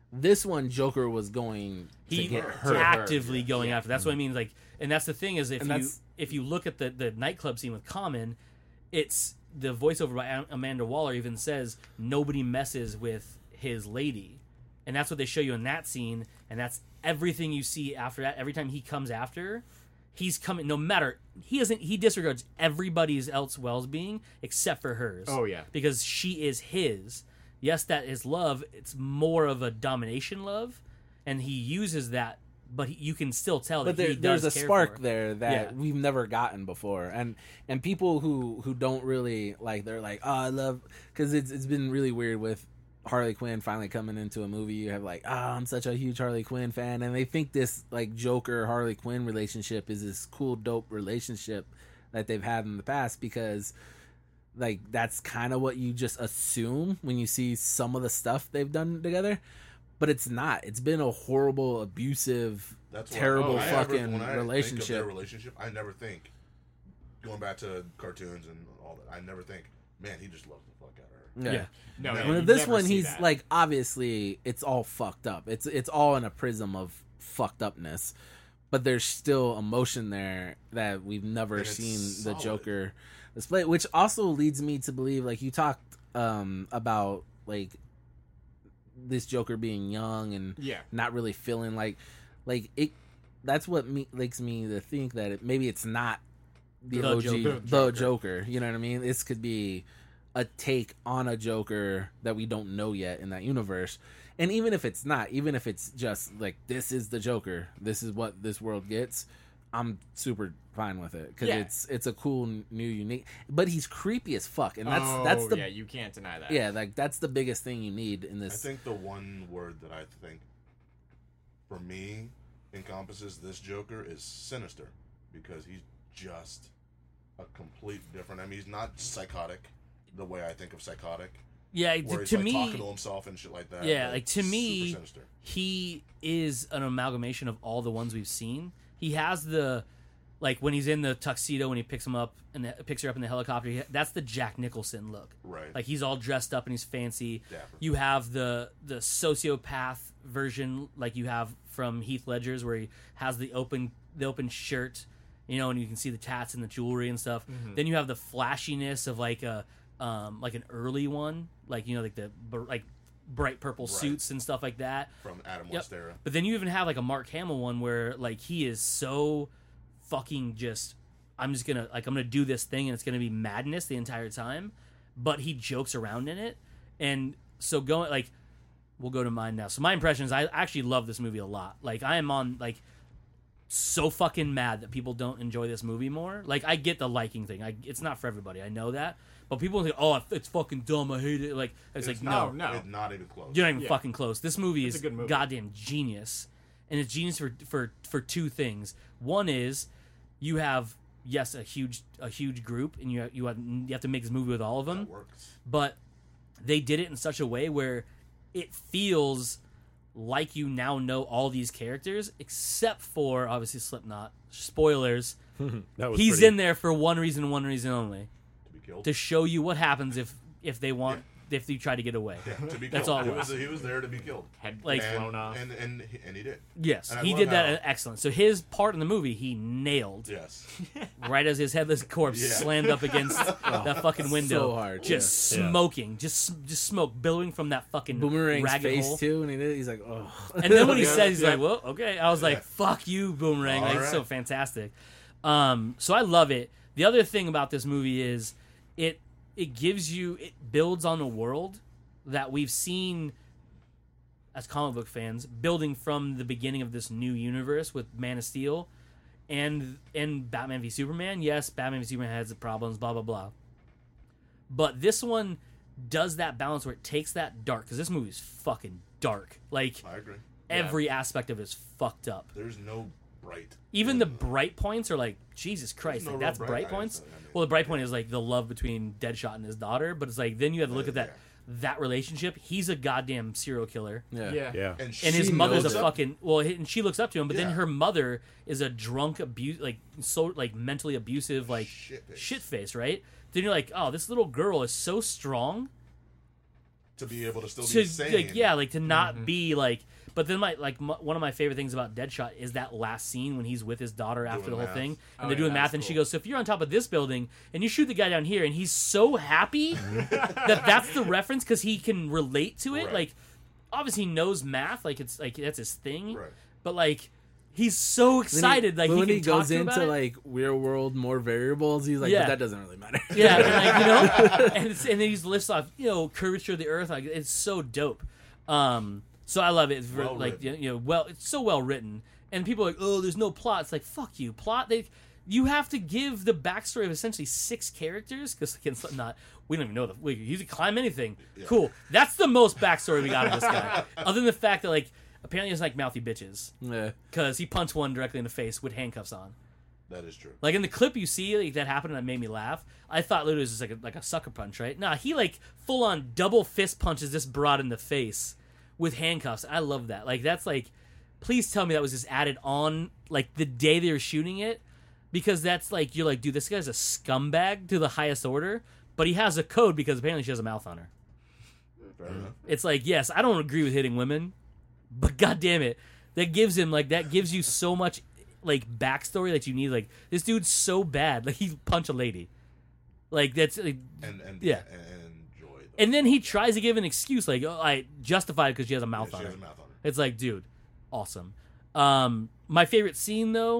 This one, Joker was going to He get to hurt. her, actively yeah. going after. That's what I mean. Like, and that's the thing is if And you that's- if you look at the the nightclub scene with Common, it's the voiceover by Am- Amanda Waller even says nobody messes with his lady, and that's what they show you in that scene, and that's everything you see after that. Every time he comes after, he's coming. No matter he doesn't, he disregards everybody's else well being except for hers. Oh, yeah. because she is his. Yes, that is love. It's more of a domination love, and he uses that, but he, you can still tell that But there, he there's does a care spark for her. there that Yeah. we've never gotten before, and and people who who don't really like, they're like, oh, I love, because it's it's been really weird with Harley Quinn finally coming into a movie. You have like, oh, I'm such a huge Harley Quinn fan, and they think this like Joker Harley Quinn relationship is this cool, dope relationship that they've had in the past, because like that's kind of what you just assume when you see some of the stuff they've done together, but it's not. It's been a horrible, abusive, That's why- terrible when I ever- fucking when I think of their relationship. relationship, I never think, going back to cartoons and all that, I never think, man, he just loves the fuck out of her. Yeah. Yeah. No, No. yeah, When you this never one, see he's that. like, obviously, it's all fucked up. It's it's all in a prism of fucked upness, but there's still emotion there that we've never And it's seen the solid. Joker display. Which also leads me to believe, like you talked um, about, like this Joker being young and Yeah. not really feeling like like it. That's what me, makes me to think that it, maybe it's not the, The O G Joker. the Joker. You know what I mean? This could be a take on a Joker that we don't know yet in that universe. And even if it's not, even if it's just like, this is the Joker, this is what this world gets, I'm super fine with it, because Yeah. it's it's a cool new unique. But he's creepy as fuck, and that's oh, that's the yeah, you can't deny that. yeah, like that's the biggest thing you need in I this. think the one word that I think, for me, encompasses this Joker is sinister, because he's just a complete different. I mean, he's not psychotic the way I think of psychotic, Yeah, where to, he's to like me, talking to himself and shit like that. yeah, but like to super me, sinister. he is an amalgamation of all the ones we've seen. He has the, like when he's in the tuxedo when he picks him up and the, picks her up in the helicopter. He, that's the Jack Nicholson look. Right. Like he's all dressed up and he's fancy. Dapper. You have the the sociopath version, like you have from Heath Ledger's, where he has the open the open shirt, you know, and you can see the tats and the jewelry and stuff. Then you have the flashiness of like a um like an early one, like you know, like the br- like bright purple Right. suits and stuff like that. From Adam Yep. West era. But then you even have like a Mark Hamill one where like he is so fucking just, I'm just gonna like I'm gonna do this thing and it's gonna be madness the entire time, but he jokes around in it. And so going like we'll go to mine now. So my impression is I actually love this movie a lot. Like I am on like so fucking mad that people don't enjoy this movie more. Like I get the liking thing. I it's not for everybody. I know that. But people think, "Oh, it's fucking dumb. I hate it." Like it's, like not, no, no. It's not even close. you're not even Yeah. fucking close. This movie It's is a good movie. goddamn genius, and it's genius for for for two things. One is you have yes a huge a huge group, and you have, you have you have to make this movie with all of them, That works. but they did it in such a way where it feels like you now know all these characters, except for obviously Slipknot. Spoilers. That was He's pretty- in there for one reason, and one reason only, To be killed. to show you what happens if if they want if you try to get away. Yeah, to be That's killed. all it He was. was. He was there to be killed. Head Like- flown off. And and he- and he did. Yes, And I he love did that how- excellent. So his part in the movie, he nailed. Yes. Right as his headless corpse Yeah. slammed up against that fucking window, so hard. just Yeah. smoking, just just smoke billowing from that fucking Boomerang's ragged face hole. too, and he did, he's like, oh. And then when he Yeah, says, he's yeah. like, "Well, okay," I was like, Yeah. "Fuck you, Boomerang!" All Like, it's so right. fantastic. Um, so I love it. The other thing about this movie is it it gives you it builds on a world that we've seen as comic book fans building from the beginning of this new universe with Man of Steel and and Batman v Superman. Yes, Batman v Superman has the problems, blah blah blah. But this one does that balance where it takes that dark, because this movie is fucking dark. Like I agree. every aspect of it is fucked up. There's no bright. Even the bright points are like, Jesus Christ, no like, real that's bright bright points. points. I mean- Well, the bright point is like the love between Deadshot and his daughter, but it's like then you have to look Uh, at that that relationship. He's a goddamn serial killer. Yeah. yeah. Yeah. And, And his She mother's a knows it. fucking well, he- and she looks up to him. But then Yeah. her mother is a drunk, abuse, like so, like mentally abusive, like Shit face. shit face, right? Then you're like, oh, this little girl is so strong, to be able to still to be sane. like, yeah, like to not Mm-hmm. be like. But then, my like m- one of my favorite things about Deadshot is that last scene when he's with his daughter after Doing the whole math. thing, and Oh, they're yeah, doing that math, was and she cool. goes, "So if you're on top of this building and you shoot the guy down here, and he's so happy that that's the reference because he can relate to it. Right. Like, obviously he knows math, like it's like that's his thing. Right. But like, he's so excited, When like he, he when can he talk goes to you into about it. like real world more variables, he's like, Yeah. but that doesn't really matter. Yeah, and like, you know, and, it's, and then he lifts off, you know, curvature of the earth. Like, it's so dope. Um, so I love it. It's very, Well like, written. you know, well, it's so well written. And people are like, oh, there's no plot. It's like, fuck you, plot. They, you have to give the backstory of essentially six characters because again, it's not. We don't even know the. We, he can climb anything. Cool. That's the most backstory we got of this guy. Other than the fact that like apparently he's like mouthy bitches Yeah. because he punched one directly in the face with handcuffs on. That is true. Like in the clip you see like, that happened and it made me laugh. I thought literally it was just like a, like a sucker punch, right? Nah, he like full on double fist punches this broad in the face with handcuffs. I love that. Like that's like, please tell me that was just added on like the day they were shooting it, because that's like you're like, dude, this guy's a scumbag to the highest order, but he has a code because apparently she has a mouth on her. Fair enough. It's like, yes, I don't agree with hitting women, but god damn it, that gives him like that gives you so much like backstory that you need. Like this dude's so bad, like he punched a lady, like that's like, And and Yeah. and, and enjoy. Them. and then he tries to give an excuse like, oh, I justify it because she has a mouth Yeah, on she her. has a mouth on her. It's like, dude, awesome. Um, my favorite scene though,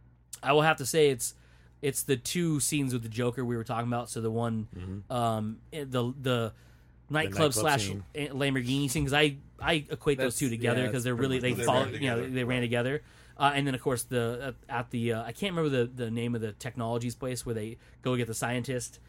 I will have to say it's it's the two scenes with the Joker we were talking about. So the one, um, the the nightclub nightclub slash scene. Lamborghini scene, because I I equate those That's- two together yeah, because that's they're really they much- They follow ran you know together, they ran right. together. Uh, and then of course the at, at the uh, I can't remember the, the name of the technologies place where they go get the scientist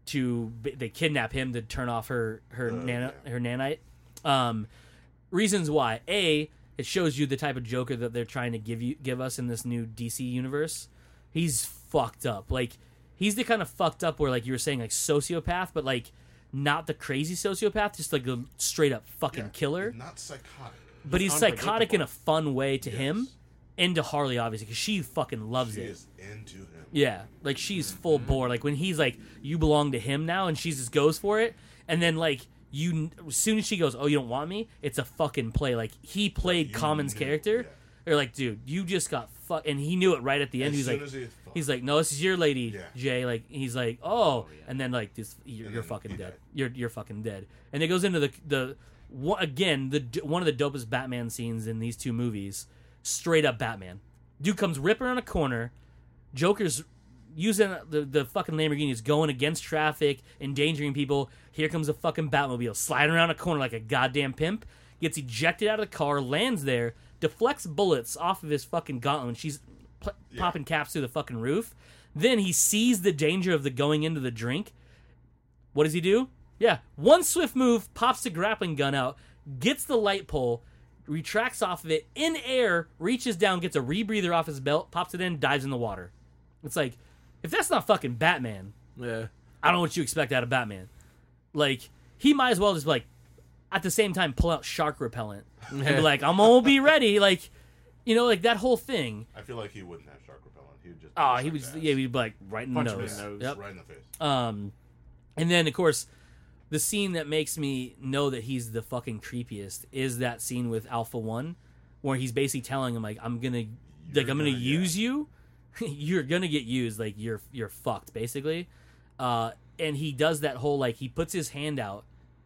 to they kidnap him to turn off her her Uh, nano, yeah. her nanite. Um, reasons why: A, it shows you the type of Joker that they're trying to give you give us in this new D C universe. He's fucked up. Like he's the kind of fucked up where like you were saying like sociopath, but like not the crazy sociopath, just like a straight up fucking Yeah, killer. Not psychotic. But he's psychotic in a fun way to Yes. him, and to Harley obviously because she fucking loves She it. is into him. Yeah, like she's full bore. Like when he's like, "You belong to him now," and she just goes for it, and then like you, as soon as she goes, "Oh, you don't want me," it's a fucking play. Like he played You Common's knew, character. yeah. They're like, "Dude, you just got fuck," and he knew it right at the end. As He's soon like, as he- he's like, "No, this is your lady, Yeah. Jay." Like he's like, "Oh," yeah. and then like this, you're, And you're then fucking he dead. died. You're you're fucking dead. And it goes into the the one, again the one of the dopest Batman scenes in these two movies. Straight up Batman. Dude comes ripping around a corner. Joker's using the, the fucking Lamborghini is going against traffic, endangering people. Here comes a fucking Batmobile sliding around a corner like a goddamn pimp. Gets ejected out of the car, lands there, deflects bullets off of his fucking gauntlet. She's pl- Yeah. popping caps through the fucking roof. Then he sees the danger of the going into the drink. What does he do? Yeah, one swift move, pops the grappling gun out, gets the light pole, retracts off of it in air, reaches down, gets a rebreather off his belt, pops it in, dives in the water. It's like, if that's not fucking Batman, Yeah. I don't know what you expect out of Batman. Like, he might as well just like, at the same time, pull out shark repellent and be like, I'm gonna be ready. Like, you know, like that whole thing. I feel like he wouldn't have shark repellent. He would just. Oh, be he a was, shark's ass. yeah, he'd be like right in the Punch him in nose. the nose. Yep. Right in the face. Um, and then of course, the scene that makes me know that he's the fucking creepiest is that scene with Alpha One, where he's basically telling him like, "I'm gonna, like, You're I'm gonna gonna- use you. You're gonna get used. Like, you're you're fucked, basically." Uh, and he does that whole like he puts his hand out,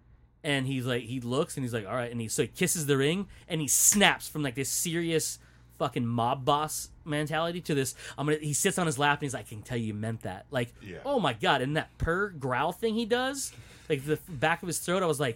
and he's like he looks and he's like, "All right," and he so he kisses the ring and he snaps from like this serious fucking mob boss mentality to this. I'm gonna. He sits on his lap and he's like, "I can tell you meant that." Like, Yeah. oh my god! And that purr growl thing he does, like the back of his throat. I was like,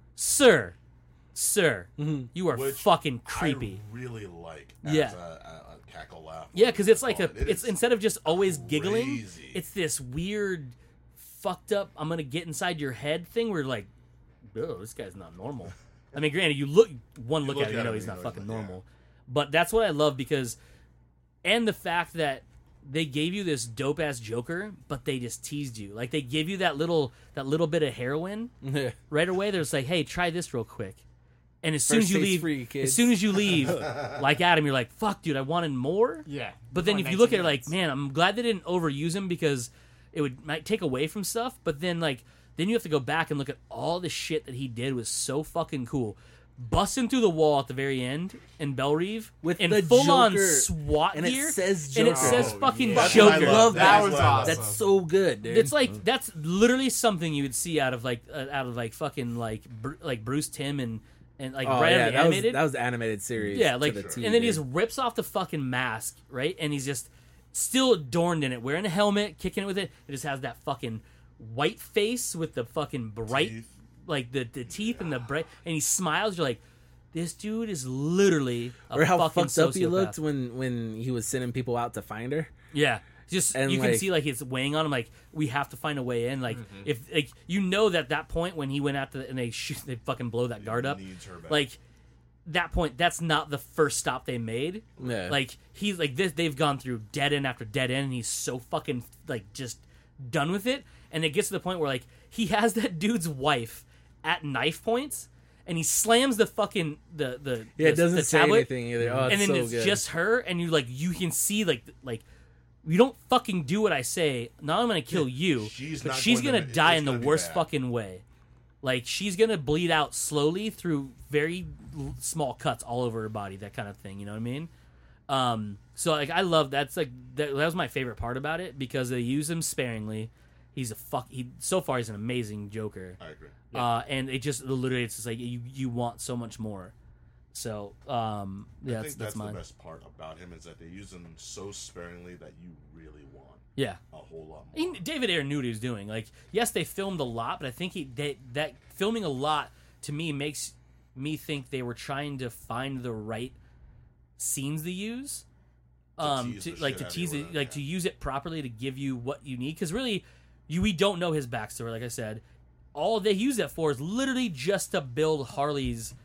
"Sir, sir, you are Which fucking creepy." I really like. As Yeah. a, a, a cackle laugh. Yeah, because it's like a. It It's is instead of just always giggling, crazy. it's this weird, fucked up. I'm gonna get inside your head thing. Where like, oh, this guy's not normal. I mean, granted, you look one look, look at him, you at know him, he's you not know he's fucking not- yeah. normal. But that's what I love because, and the fact that they gave you this dope ass Joker, but they just teased you. Like they give you that little that little bit of heroin Yeah. right away. There's like, hey, try this real quick. And as soon First as you taste leave, free, kids. as soon as you leave, like Adam, you're like, fuck, dude, I wanted more. Yeah. But then Only if you look at it nineteen like, minutes. man, I'm glad they didn't overuse him because it would might take away from stuff. But then like then you have to go back and look at all the shit that he did was so fucking cool. Busting through the wall at the very end in Bellerive With in the full-on Joker, SWAT and it gear, says and it Joker. says Oh, fucking yeah. That's Joker. what I love That that was was what I love. awesome. That's so good, dude. It's like that's literally something you would see out of like uh, out of like fucking like Bru- like Bruce Timm and and like oh right out yeah, of the that was animated. that was the animated series. Yeah, to like, the T, and then he dude. just rips off the fucking mask, right? And he's just still adorned in it, wearing a helmet, kicking it with it. It just has that fucking white face with the fucking bright, Teeth. like the, the teeth and the bright, and he smiles. You're like, this dude is literally a or how fucking fucked up he sociopath. looked when when he was sending people out to find her. Yeah. Just And, you can like- see like it's weighing on him. Like we have to find a way in. Like Mm-hmm. if like you know that that point when he went out to and they shoot they fucking blow that guard up. Needs her back. Like that point, that's not the first stop they made. Yeah. Like he's like this. They've gone through dead end after dead end, and he's so fucking like just done with it. And it gets to the point where like he has that dude's wife at knife points, and he slams the fucking the the Yeah, it the, doesn't the say tablet, anything either. Oh, it's and then so it's good. just her, and you like you can see like like. You don't fucking do what I say. Not only am I gonna kill you, She's but not she's going to gonna ma- die it's in the gonna be worst bad. fucking way. Like she's gonna bleed out slowly through very l- small cuts all over her body, that kind of thing. You know what I mean? Um, so like I love that's like that, that was my favorite part about it because they use him sparingly. He's a fuck. He so far he's an amazing Joker. I agree. Uh, and it just literally it's just like you you want so much more. So um, yeah, I that's think that's that's mine. the best part about him is that they use him so sparingly that you really want Yeah. a whole lot I more. mean, David Ayer knew what he was doing. Like, yes, they filmed a lot, but I think he they, that filming a lot to me makes me think they were trying to find the right scenes to use, um, tease to, the like shit to out of tease you it, with it, like yeah. to use it properly to give you what you need. Because really, you we don't know his backstory. Like I said, all they use that for is literally just to build Harley's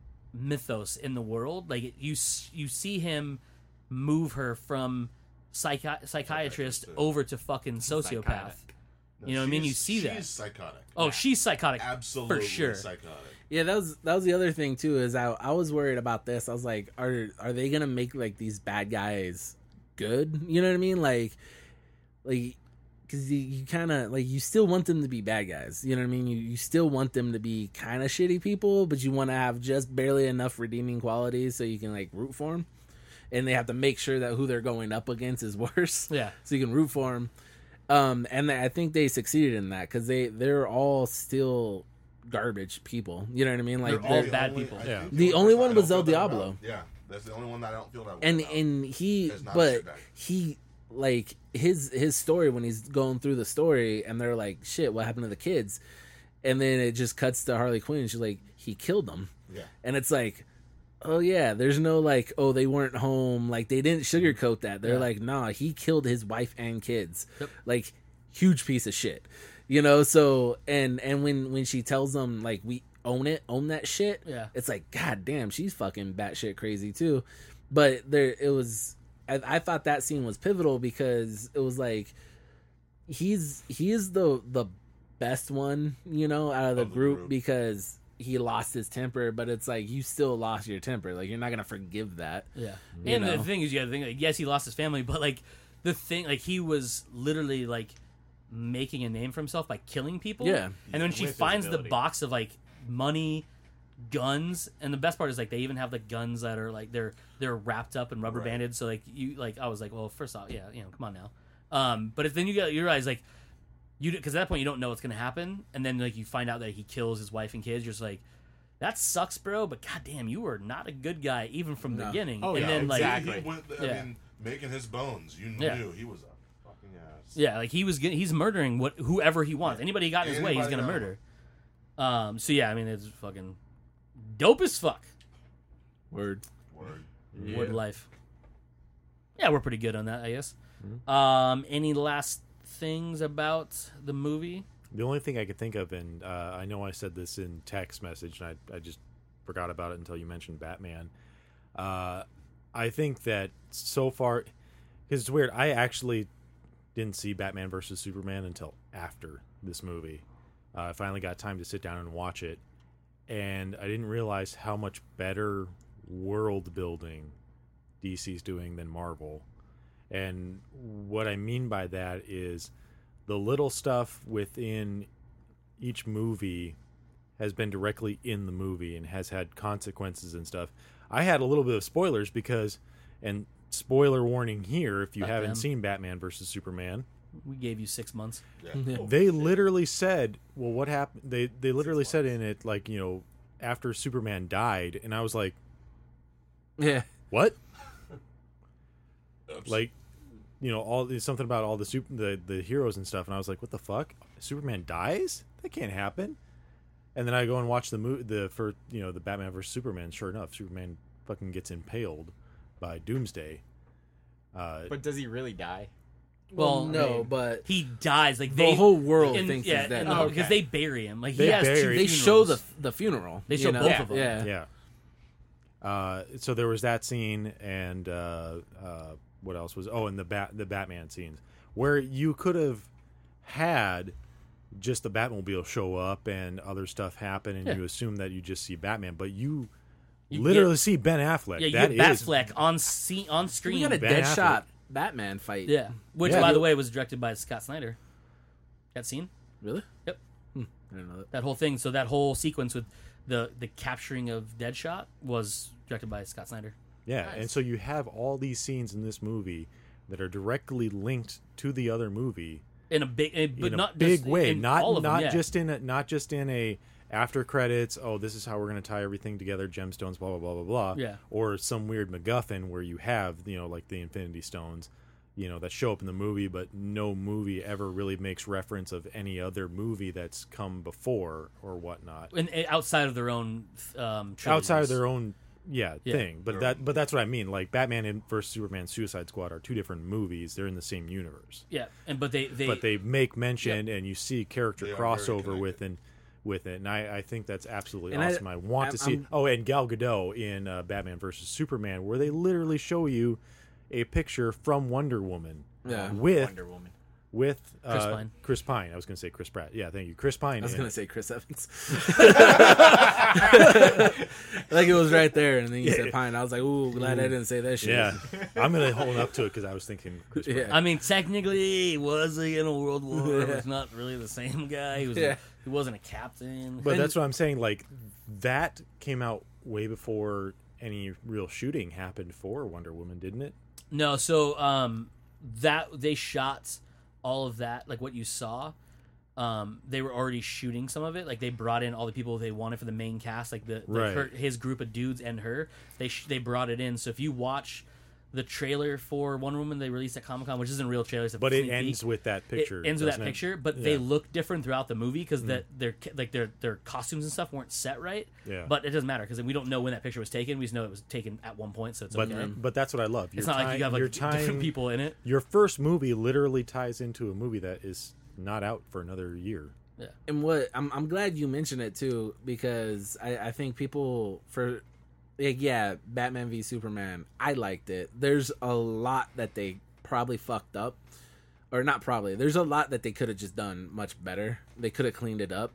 mythos in the world. Like it, you s- you see him move her from psychi- psychiatrist Psychiatrist to- over to fucking sociopath. Psychotic. No, You know what I mean? she's- You see that. She's psychotic. Oh, she's psychotic Absolutely for sure. psychotic. Yeah, that was that was the other thing too. Is I I was worried about this. I was like, are are they gonna make like these bad guys good? You know what I mean? Like, like, because you, you kind of like you still want them to be bad guys. You know what I mean? You you still want them to be kind of shitty people, but you want to have just barely enough redeeming qualities so you can like root for them. And they have to make sure that who they're going up against is worse. Yeah. So you can root for them. Um, and I think they succeeded in that because they they're all still garbage people. You know what I mean? Like They're all they're- bad only- people. I Yeah. think The only person one I was don't El feel that Diablo. about- Yeah, that's the only one that I don't feel that way and about. and he Is not a but shitbag. he like his his story when he's going through the story and they're like, shit, what happened to the kids? And then it just cuts to Harley Quinn. She's like, he killed them. Yeah. And it's like, oh yeah, there's no like, oh, they weren't home. Like they didn't sugarcoat that. They're Yeah. like, nah, he killed his wife and kids. Yep. Like huge piece of shit. You know, so and and when when she tells them like we own it, own that shit, Yeah. it's like, god damn, she's fucking batshit crazy too. But there it was I, I thought that scene was pivotal because it was like he's he is the the best one, you know, out of the, Of the group, group. because he lost his temper, but it's like you still lost your temper. Like you're not gonna forgive that. Yeah. You And know? the thing is, you got to think, like, yes, he lost his family, but like the thing, like he was literally like making a name for himself by killing people. Yeah. And when she With his finds the ability. box of like money, guns, and the best part is like they even have the guns that are like they're they're wrapped up and rubber Right. banded. So like you like I was like, well, first off, yeah, you know, come on now. Um, but if then you got you realize like you because at that point you don't know what's gonna happen, and then like you find out that he kills his wife and kids. You're just like, that sucks, bro. But goddamn, you were not a good guy even from the No. beginning. Oh, and yeah, then like exactly. He went, I Yeah. mean, making his bones, you Yeah. knew he was a fucking ass. yeah, like he was get- he's murdering what whoever he wants. Anybody he got in his way, he's Anybody gonna got murder. Um. So yeah, I mean it's fucking dope as fuck. Word. Word. Yeah. Wood life. Yeah, we're pretty good on that, I guess. Um. Any last things about the movie? The only thing I could think of, and uh, I know I said this in text message, and I, I just forgot about it until you mentioned Batman. Uh, I think that so far, because it's weird, I actually didn't see Batman versus Superman until after this movie. Uh, I finally got time to sit down and watch it, and I didn't realize how much better world building D C's doing than Marvel. And what I mean by that is the little stuff within each movie has been directly in the movie and has had consequences and stuff. I had a little bit of spoilers because, and spoiler warning here, if you Not haven't them. seen Batman versus Superman, We gave you six months. Yeah. they literally said, well, what happened? They, they literally said in it, like, you know, after Superman died, and I was like, Yeah. what? Oops. Like, you know, all something about all the super the, the heroes and stuff, and I was like, what the fuck? Superman dies? That can't happen. And then I go and watch the movie, the for you know the Batman versus Superman. Sure enough, Superman fucking gets impaled by Doomsday. Uh, But does he really die? Well, no, mean, but He dies like the they whole world in- thinks yeah, he's dead. in the- Oh, because okay. they bury him. Like They he has two bury- They funerals. show the the funeral. They you show know? both of them. Yeah. yeah. Uh, so there was that scene, and uh, uh, what else was? Oh, and the bat the Batman scenes where you could have had just the Batmobile show up and other stuff happen, and Yeah. you assume that you just see Batman, but you, You literally get- see Ben Affleck. Yeah, you That get is- Batfleck on scene on We screen. got a Ben Deadshot Batman fight. Yeah, which Yeah. by the way was directed by Scott Snyder. That scene, Really? Yep. Hmm. I didn't know that. that whole thing. So that whole sequence with the the capturing of Deadshot was directed by Scott Snyder. Yeah, Nice. and so you have all these scenes in this movie that are directly linked to the other movie In a big, in, but in not a big just way, in not all of not them, yeah. just in a, not just in a after credits. Oh, this is how we're going to tie everything together. Gemstones, blah blah blah blah blah. Yeah. Or some weird MacGuffin where you have you know like the Infinity Stones, you know that show up in the movie, but no movie ever really makes reference of any other movie that's come before or whatnot. And, and outside of their own um, Outside of trilogies. their own yeah, Yeah. thing, but that but that's what I mean. Like Batman and versus Superman, Suicide Squad are two different movies. They're in the same universe. yeah, and but they they but they make mention and you see character They are very crossover connected. with and with it, and I, I think that's absolutely And I- awesome. I, want I'm- to see. I'm- Oh, and Gal Gadot in uh, Batman versus Superman, where they literally show you a picture from Wonder Woman Yeah. with Wonder Woman. with uh, Chris Pine. Chris Pine. I was going to say Chris Pratt. Yeah, thank you, Chris Pine. I was in gonna it. say Chris Evans. Like it was right there, and then you said Pine. I was like, "Ooh, glad I didn't say that shit." Yeah, I'm going to hold up to it because I was thinking Chris Pratt. Yeah. I mean, technically, was he in a World War? Yeah. He's not really the same guy. He was. Yeah. He wasn't a captain. But And- that's what I'm saying. Like that came out way before any real shooting happened for Wonder Woman, didn't it? No, so um, that they shot all of that, like what you saw. Um, they were already shooting some of it. Like they brought in all the people they wanted for the main cast, like the, the Right. her, his group of dudes and her. They sh- they brought it in. So if you watch the trailer for Wonder Woman they released at Comic Con, which isn't a real trailer, it's a But it sneak ends peek. with that picture. It ends with that doesn't it? picture, but Yeah. they look different throughout the movie because that their like their their costumes and stuff weren't set right. Yeah. But it doesn't matter because we don't know when that picture was taken. We just know it was taken at one point, so it's But okay. but that's what I love. It's Your not like ti- you have your like time, different people in it. Your first movie literally ties into a movie that is not out for another year. And what I'm I'm glad you mentioned it too, because I, I think people for like yeah, Batman v Superman, I liked it. There's a lot that they probably fucked up. Or not probably. There's a lot that they could have just done much better. They could have cleaned it up.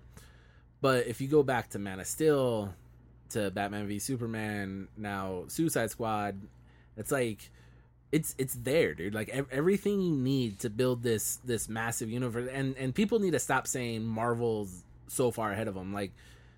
But if you go back to Man of Steel, to Batman v Superman, now Suicide Squad, it's like it's it's there, dude. Like ev- everything you need to build this this massive universe, and and people need to stop saying Marvel's so far ahead of them. Like,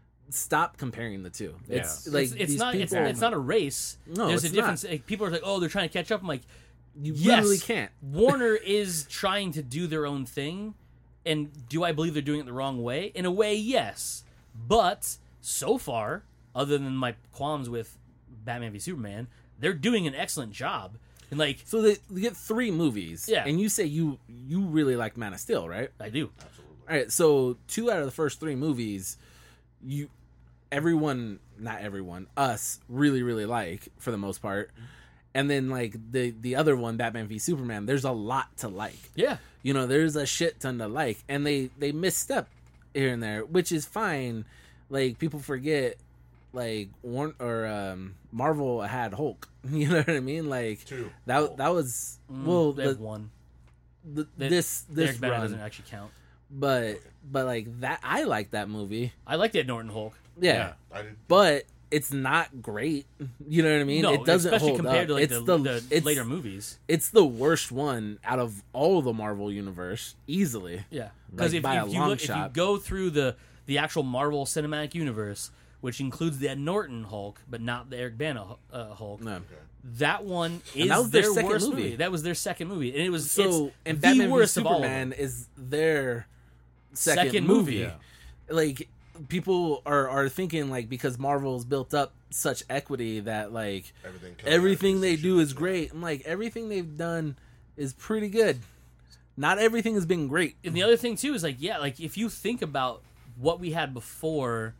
stop comparing the two. It's Yeah. like it's, it's these not people, it's, it's not a race. No, There's it's a difference. Like, people are like, oh, they're trying to catch up. I'm like, you yes, literally can't. Warner is trying to do their own thing, and do I believe they're doing it the wrong way? In a way, yes. But so far, other than my qualms with Batman v Superman, they're doing an excellent job. And like, So they, they get three movies, Yeah. and you say you you really like Man of Steel, right? I do. All right, so two out of the first three movies, you, everyone, not everyone, us really really like for the most part, and then like the the other one, Batman v Superman, there's a lot to like. Yeah. You know, there's a shit ton to like, and they they misstep here and there, which is fine. Like people forget, like Warn or um, Marvel had Hulk. You know what I mean? Like Two. that that was Mm, well they the, have one. the, They- this this Derek Bennett run, doesn't actually count. but but like that I like that movie. I like the Ed Norton Hulk. Yeah. Yeah. I did. But it's not great. You know what I mean? No, it doesn't especially hold compared up. to like it's the, the, the it's, later movies. It's the worst one out of all the Marvel universe, easily. Yeah, because Like, if, by a if you long look, if you shot. go through the the actual Marvel Cinematic Universe, which includes the Ed Norton Hulk, but not the Eric Bana uh, Hulk, No. that one is that was their their, second worst movie. movie. That was their second movie, and it was So, it's and the Batman v worst of all of Superman them. is their second, Second movie. movie. Like, people are, are thinking, like, because Marvel's built up such equity that, like, Everything, coming everything out they of do is shit. great. I'm like, everything they've done is pretty good. Not everything has been great. And the other thing too is like, yeah, like if you think about what we had before,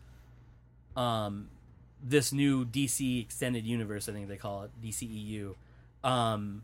um, this new D C extended universe, I think they call it D C E U, um,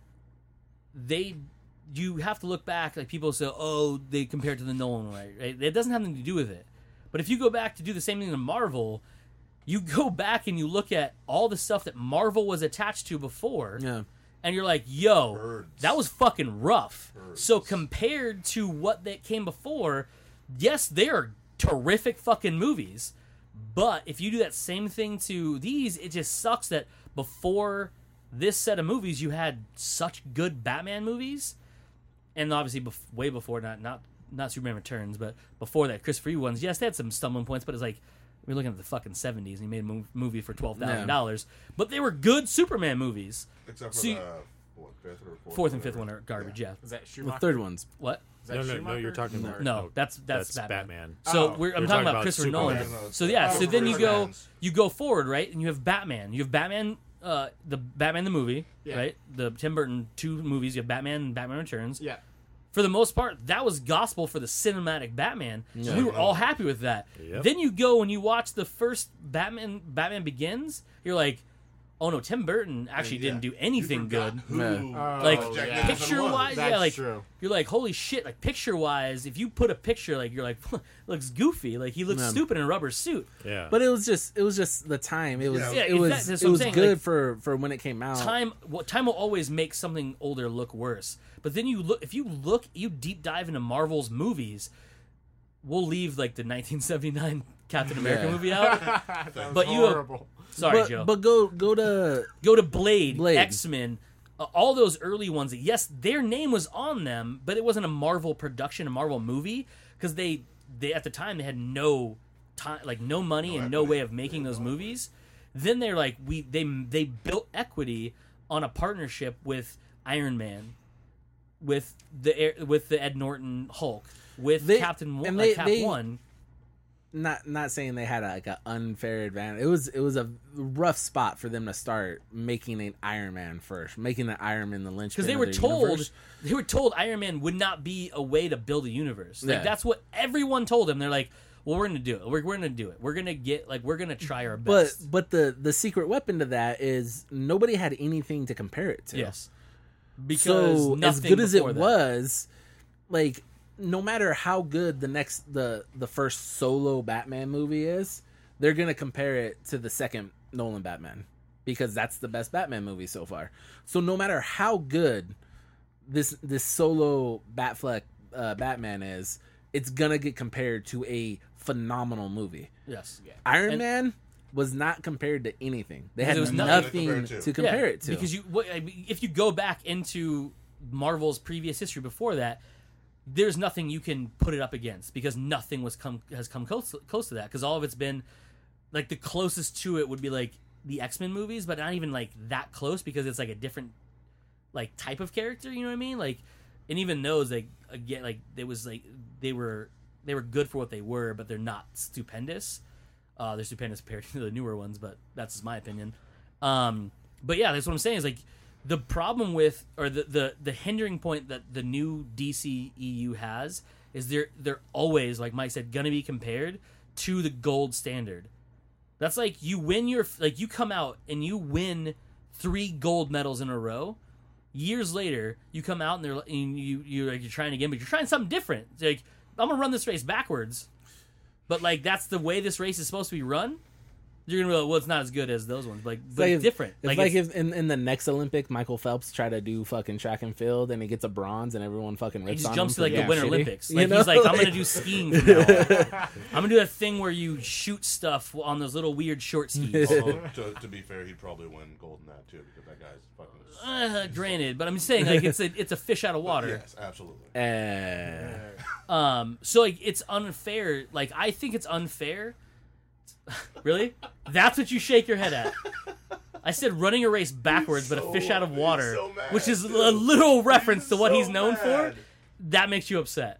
they, you have to look back. Like people say, oh, they compare it to the Nolan way, right? It doesn't have anything to do with it. But if you go back to do the same thing to Marvel, you go back and you look at all the stuff that Marvel was attached to before. Yeah. And you're like, yo, Birds. that was fucking rough. Birds. So compared to what that came before, yes, they are terrific fucking movies. But if you do that same thing to these, it just sucks that before this set of movies, you had such good Batman movies, and obviously bef- way before, not not not Superman Returns, but before that, Christopher Reeve ones. Yes, they had some stumbling points, but it's like we're looking at the fucking seventies, and he made a mov- movie for twelve thousand dollars, but they were good Superman movies. Except for See- the what, fifth or fourth, Fourth and fifth whatever. one are garbage. Yeah. Is that The Schumacher? third one's. What? Is that No, no, no, Schumacher? you're talking Or- about No, that's that's, that's Batman. Batman. So Oh. we're, I'm You're talking talking about about Christopher Superman. Nolan. No, no, So it's yeah, the so then you first go ones. you go forward, right, and you have Batman. You have Batman, uh, the Batman the movie, Yeah. right? The Tim Burton two movies. You have Batman and Batman Returns. Yeah. For the most part, that was gospel for the cinematic Batman. So Yeah. we were all happy with that. Yep. Then you go and you watch the first Batman, Batman Begins. You're like, oh no, Tim Burton actually Yeah. didn't do You anything forgot good. Who, Yeah. Oh, Like yeah. Nicholson picture was. wise, That's yeah, like true. you're like, holy shit, like picture wise, if you put a picture, like you're like, looks goofy, like he looks Yeah. stupid in a rubber suit. Yeah. But it was just it was just the time. It was Yeah. Yeah, it was exactly. That's it what I'm was saying, good like, for for when it came out. Time, well, time will always make something older look worse. But then you look, if you look, you deep dive into Marvel's movies. We'll leave like the nineteen seventy-nine Captain America Yeah. movie out. that was But you- horrible. Sorry, but, Joe. but go go to Go to Blade, Blade. X-Men, uh, all those early ones. Yes, their name was on them, but it wasn't a Marvel production, a Marvel movie, because they, they at the time they had no time, like no money No and no equity. way of making those movies. Then they're like, we they they built equity on a partnership with Iron Man, with the Air- with the Ed Norton Hulk, with They- Captain One, and uh, they- Cap they- One. not not saying they had a, like an unfair advantage. It was it was a rough spot for them to start making an Iron Man first, making an Iron Man the linchpin. Because they of were their told universe. they were told Iron Man would not be a way to build a universe. Like Yeah. that's what everyone told them. They're like, well, we're gonna do it. We're, we're gonna do it. We're gonna get like we're gonna try our But best. but the the secret weapon to that is nobody had anything to compare it to. yes, because So as nothing good as it before that. was, like no matter how good the next the the first solo Batman movie is, they're gonna compare it to the second Nolan Batman because that's the best Batman movie so far. So no matter how good this this solo Batfleck uh, Batman is, it's gonna get compared to a phenomenal movie. Yes, Iron And- Man was not compared to anything. They Because had there was nothing nothing to to compare compare, Yeah, it to. because you what, I mean, if you go back into Marvel's previous history before that, there's nothing you can put it up against because nothing was come has come close close to that because all of it's been like the closest to it would be like the X-Men movies, but not even like that close because it's like a different like type of character. You know what I mean? Like, and even those like again like it was like they were they were good for what they were, but they're not stupendous. Uh, they're stupendous compared to the newer ones, but that's just my opinion. Um, but yeah, that's what I'm saying is like the problem with or the, the the hindering point that the new D C E U has is they're they're always, like Mike said, gonna be compared to the gold standard. That's like you win your like you come out and you win three gold medals in a row. Years later, you come out and they're and you you're like you're trying again, but you're trying something different. It's like I'm gonna run this race backwards, but like that's the way this race is supposed to be run. You're gonna be like, well, it's not as good as those ones, like, but like it's if- different. It's like, if in, in the next Olympic, Michael Phelps try to do fucking track and field, and he gets a bronze, and everyone fucking he rips just on jumps him to like for the being Winter shitty. Olympics. You Like know? he's like, I'm Like- gonna do skiing from now on. I'm gonna do that thing where you shoot stuff on those little weird short skis. Although, to, to be fair, he'd probably win gold in that too because that guy's fucking. Uh, granted, but I'm saying like it's a it's a fish out of water. Yes, absolutely. Uh, Um, so like it's unfair. Like I think it's unfair. Really? That's what you shake your head at. I said running a race backwards, but a so- fish out of he's water, so mad, which is dude. a little reference He's to what so he's known for. mad. That makes you upset.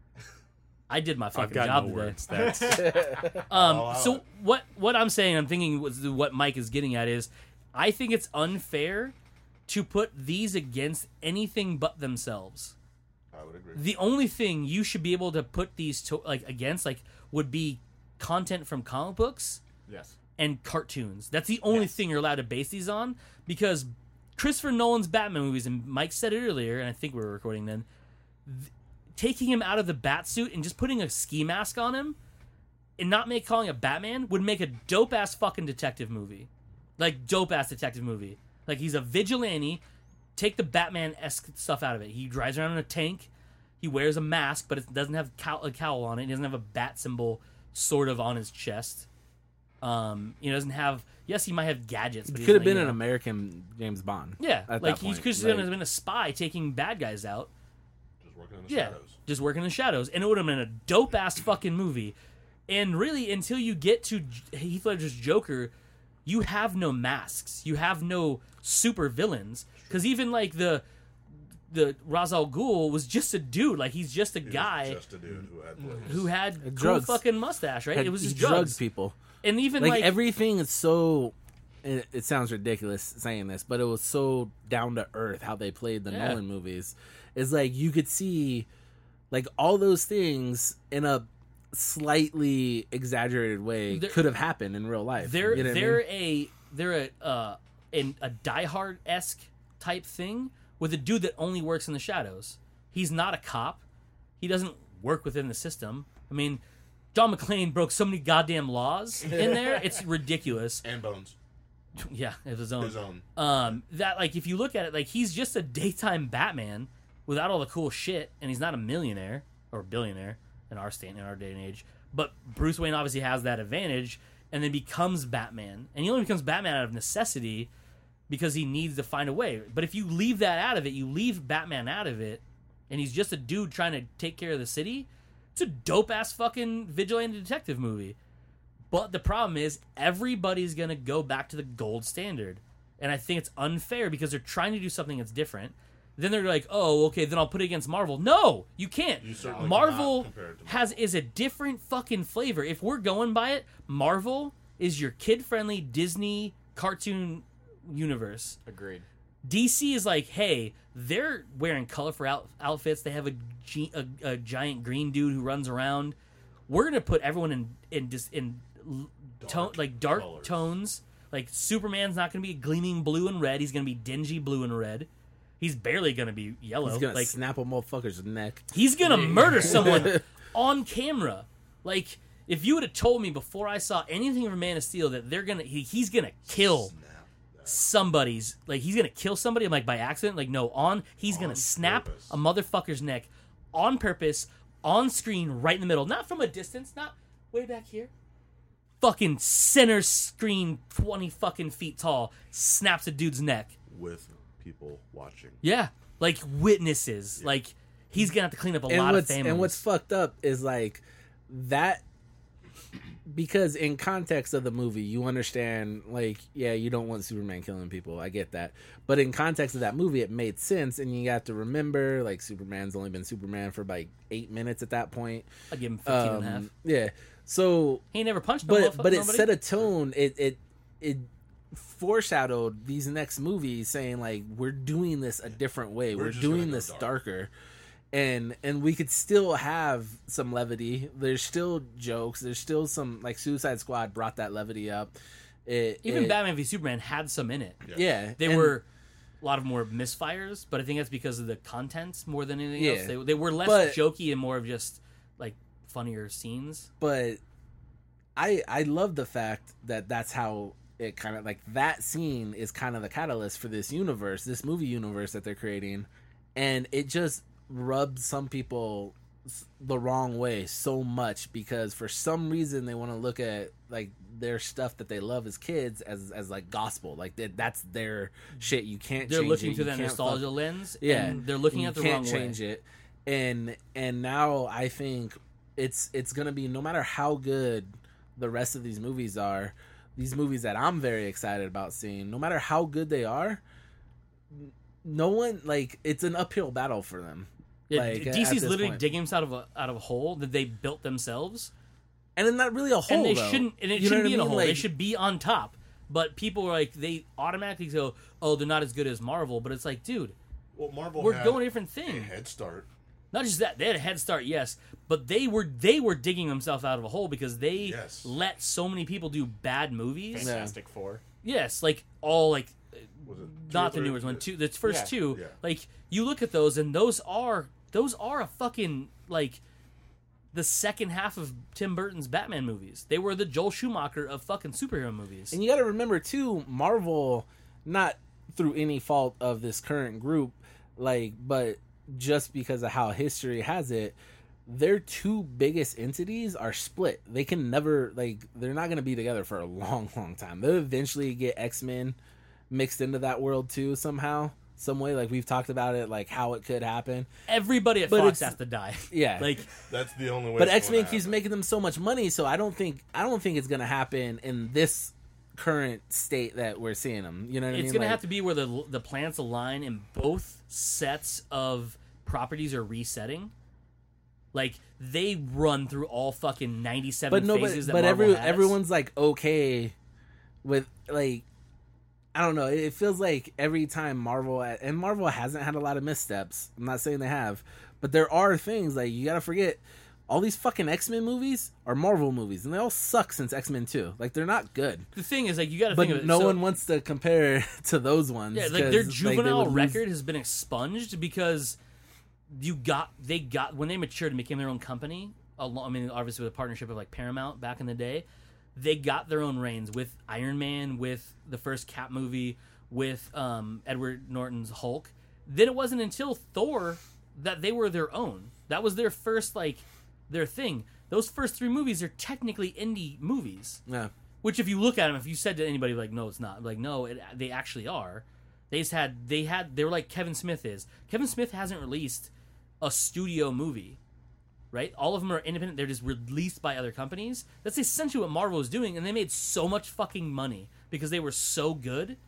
I did my I've fucking got job no today. words. That's Um, I'll allow so it. what what I'm saying, I'm thinking was what Mike is getting at is, I think it's unfair to put these against anything but themselves. I would agree. The only thing you should be able to put these to, like against like would be content from comic books Yes. and cartoons. That's the only thing you're allowed to base these on, because Christopher Nolan's Batman movies, and Mike said it earlier, and I think we were recording then, th- taking him out of the bat suit and just putting a ski mask on him and not make calling a Batman would make a dope ass fucking detective movie. Like dope ass detective movie. Like he's a vigilante. Take the Batman-esque stuff out of it. He drives around in a tank. He wears a mask, but it doesn't have cow- a cowl on it. He doesn't have a bat symbol sort of on his chest. Um, he doesn't have. Yes, he might have gadgets. But It he could have doesn't, been you an know. American James Bond. Yeah, at like that he point. could Like- have been a spy taking bad guys out. Just working in the Yeah, shadows. just working in the shadows, and it would have been a dope ass fucking movie. And really, until you get to J- Heath Ledger's Joker, you have no masks. You have no super villains, because even like the the Ra's al Ghul was just a dude. Like he's just a He was guy just a dude who had blades. who had cool drugs. fucking mustache, right? Had- It was he just drugged drugs. people. And even Like, like, everything is so. It, it sounds ridiculous saying this, but it was so down to earth how they played the Yeah. Nolan movies. It's like you could see, like all those things in a slightly exaggerated way They're- could have happened in real life. they're You know what I they're mean? a they're a uh in a Die Hard esque type thing with a dude that only works in the shadows. He's not a cop. He doesn't work within the system. I mean, John McClane broke so many goddamn laws in there. It's ridiculous. And Bones. Yeah, it's his own. His own. Um, that like if you look at it, like he's just a daytime Batman without all the cool shit, and he's not a millionaire or billionaire in our state in our day and age. But Bruce Wayne obviously has that advantage, and then becomes Batman, and he only becomes Batman out of necessity because he needs to find a way. But if you leave that out of it, you leave Batman out of it, and he's just a dude trying to take care of the city. It's a dope ass fucking vigilante detective movie. But the problem is, everybody's going to go back to the gold standard. And I think it's unfair because they're trying to do something that's different. Then they're like, oh, okay, then I'll put it against Marvel. No, you can't. You certainly Marvel cannot compare it to has is a different fucking flavor. If we're going by it, Marvel is your kid-friendly Disney cartoon universe. Agreed. D C is like, hey, they're wearing colorful out- outfits. They have a, gi- a, a giant green dude who runs around. We're gonna put everyone in in dis- in l- tone Dark like dark colors. tones. Like Superman's not gonna be gleaming blue and red. He's gonna be dingy blue and red. He's barely gonna be yellow. He's gonna like snap a motherfucker's neck. he's gonna murder someone on camera. Like if you would have told me before I saw anything from Man of Steel that they're gonna he, he's gonna kill Snap that. somebody's like he's gonna kill somebody, I'm like by accident, like no, on he's gonna On snap purpose. a motherfucker's neck on purpose, on screen, right in the middle, not from a distance, not way back here. Fucking center screen, twenty fucking feet tall, snaps a dude's neck. With people watching. Yeah, like witnesses. Like he's gonna have to clean up a and lot what's, of families. And what's fucked up is like that, because in context of the movie, you understand, like, yeah, you don't want Superman killing people. I get that. But in context of that movie, it made sense. And you have to remember, like, Superman's only been Superman for like eight minutes at that point. I give him fifteen Um, and a half. Yeah. So, He ain't never punched no but motherfucker, but it nobody. set a tone. It it it foreshadowed these next movies, saying like we're doing this a different way. We're We're, just gonna doing go this dark. darker, and and we could still have some levity. There's still jokes. There's still some, like, Suicide Squad brought that levity up. It, Even it- Batman v Superman had some in it. yeah, They and- were a lot of more misfires, but I think that's because of the contents more than anything Yeah. else. They, they were less But- jokey and more of just like funnier scenes. but I I love the fact that that's how it kind of like that scene is kind of the catalyst for this universe, this movie universe that they're creating, and it just rubs some people the wrong way so much because for some reason they want to look at like their stuff that they love as kids as as like gospel, like that that's their shit. You can't. They're change looking it. through You that can't nostalgia fuck- lens. Yeah, and they're looking you at the can't wrong change way. it, and and now I think it's it's gonna be no matter how good the rest of these movies are, these movies that I'm very excited about seeing, no matter how good they are, no one like it's an uphill battle for them. Yeah, like, D- at DC's this literally point. digging themselves out of a out of a hole that they built themselves, And it's not really a hole, and they though. shouldn't. And it You know shouldn't what be I in a mean? hole. Like, They should be on top. But people are like they automatically go, "Oh, they're not as good as Marvel." But it's like, dude, Well, Marvel we're had going a different a thing. head start. Not just that, they had a head start, yes, but they were they were digging themselves out of a hole because they Yes. let so many people do bad movies. Fantastic Four. Yes, like all like Was it two not or the three? newest one, two the first Yeah. two. Yeah. Like you look at those and those are those are a fucking like the second half of Tim Burton's Batman movies. They were the Joel Schumacher of fucking superhero movies. And you got to remember too, Marvel, not through any fault of this current group, like, but just because of how history has it, their two biggest entities are split. They can never like they're not going to be together for a long, long time. They'll eventually get X-Men mixed into that world too somehow, some way. Like we've talked about it, like how it could happen. Everybody at But Fox it's- has to die. Yeah, Like That's the only way. but it's X Men gonna keeps happen. making them so much money, so I don't think I don't think it's gonna happen in this current state that we're seeing them. You know what I mean? it's gonna Like, have to be where the the planets align and both sets of properties are resetting. Like they run through all fucking ninety-seven but no, but, phases that but Marvel every has. everyone's like okay with like I don't know. It feels like every time Marvel and Marvel hasn't had a lot of missteps. I'm not saying they have, but there are things like you gotta forget. All these fucking X-Men movies are Marvel movies, and they all suck since X-Men two. Like they're not good. The thing is, like, you got to But think of it. no so, one wants to compare to those ones. yeah, like 'cause, their like, they juvenile would lose- record has been expunged because you got they got when they matured and became their own company. Along, I mean, obviously with a partnership of like Paramount back in the day, they got their own reins with Iron Man, with the first Cap movie, with um, Edward Norton's Hulk. Then it wasn't until Thor that they were their own. That was their first like their thing. Those first three movies are technically indie movies. Yeah. Which, if you look at them, if you said to anybody like, "No, it's not," like, no, it, they actually are. They just had, they had, they were like Kevin Smith is. Kevin Smith hasn't released a studio movie, right? All of them are independent. They're just released by other companies. That's essentially what Marvel was doing, and they made so much fucking money because they were so good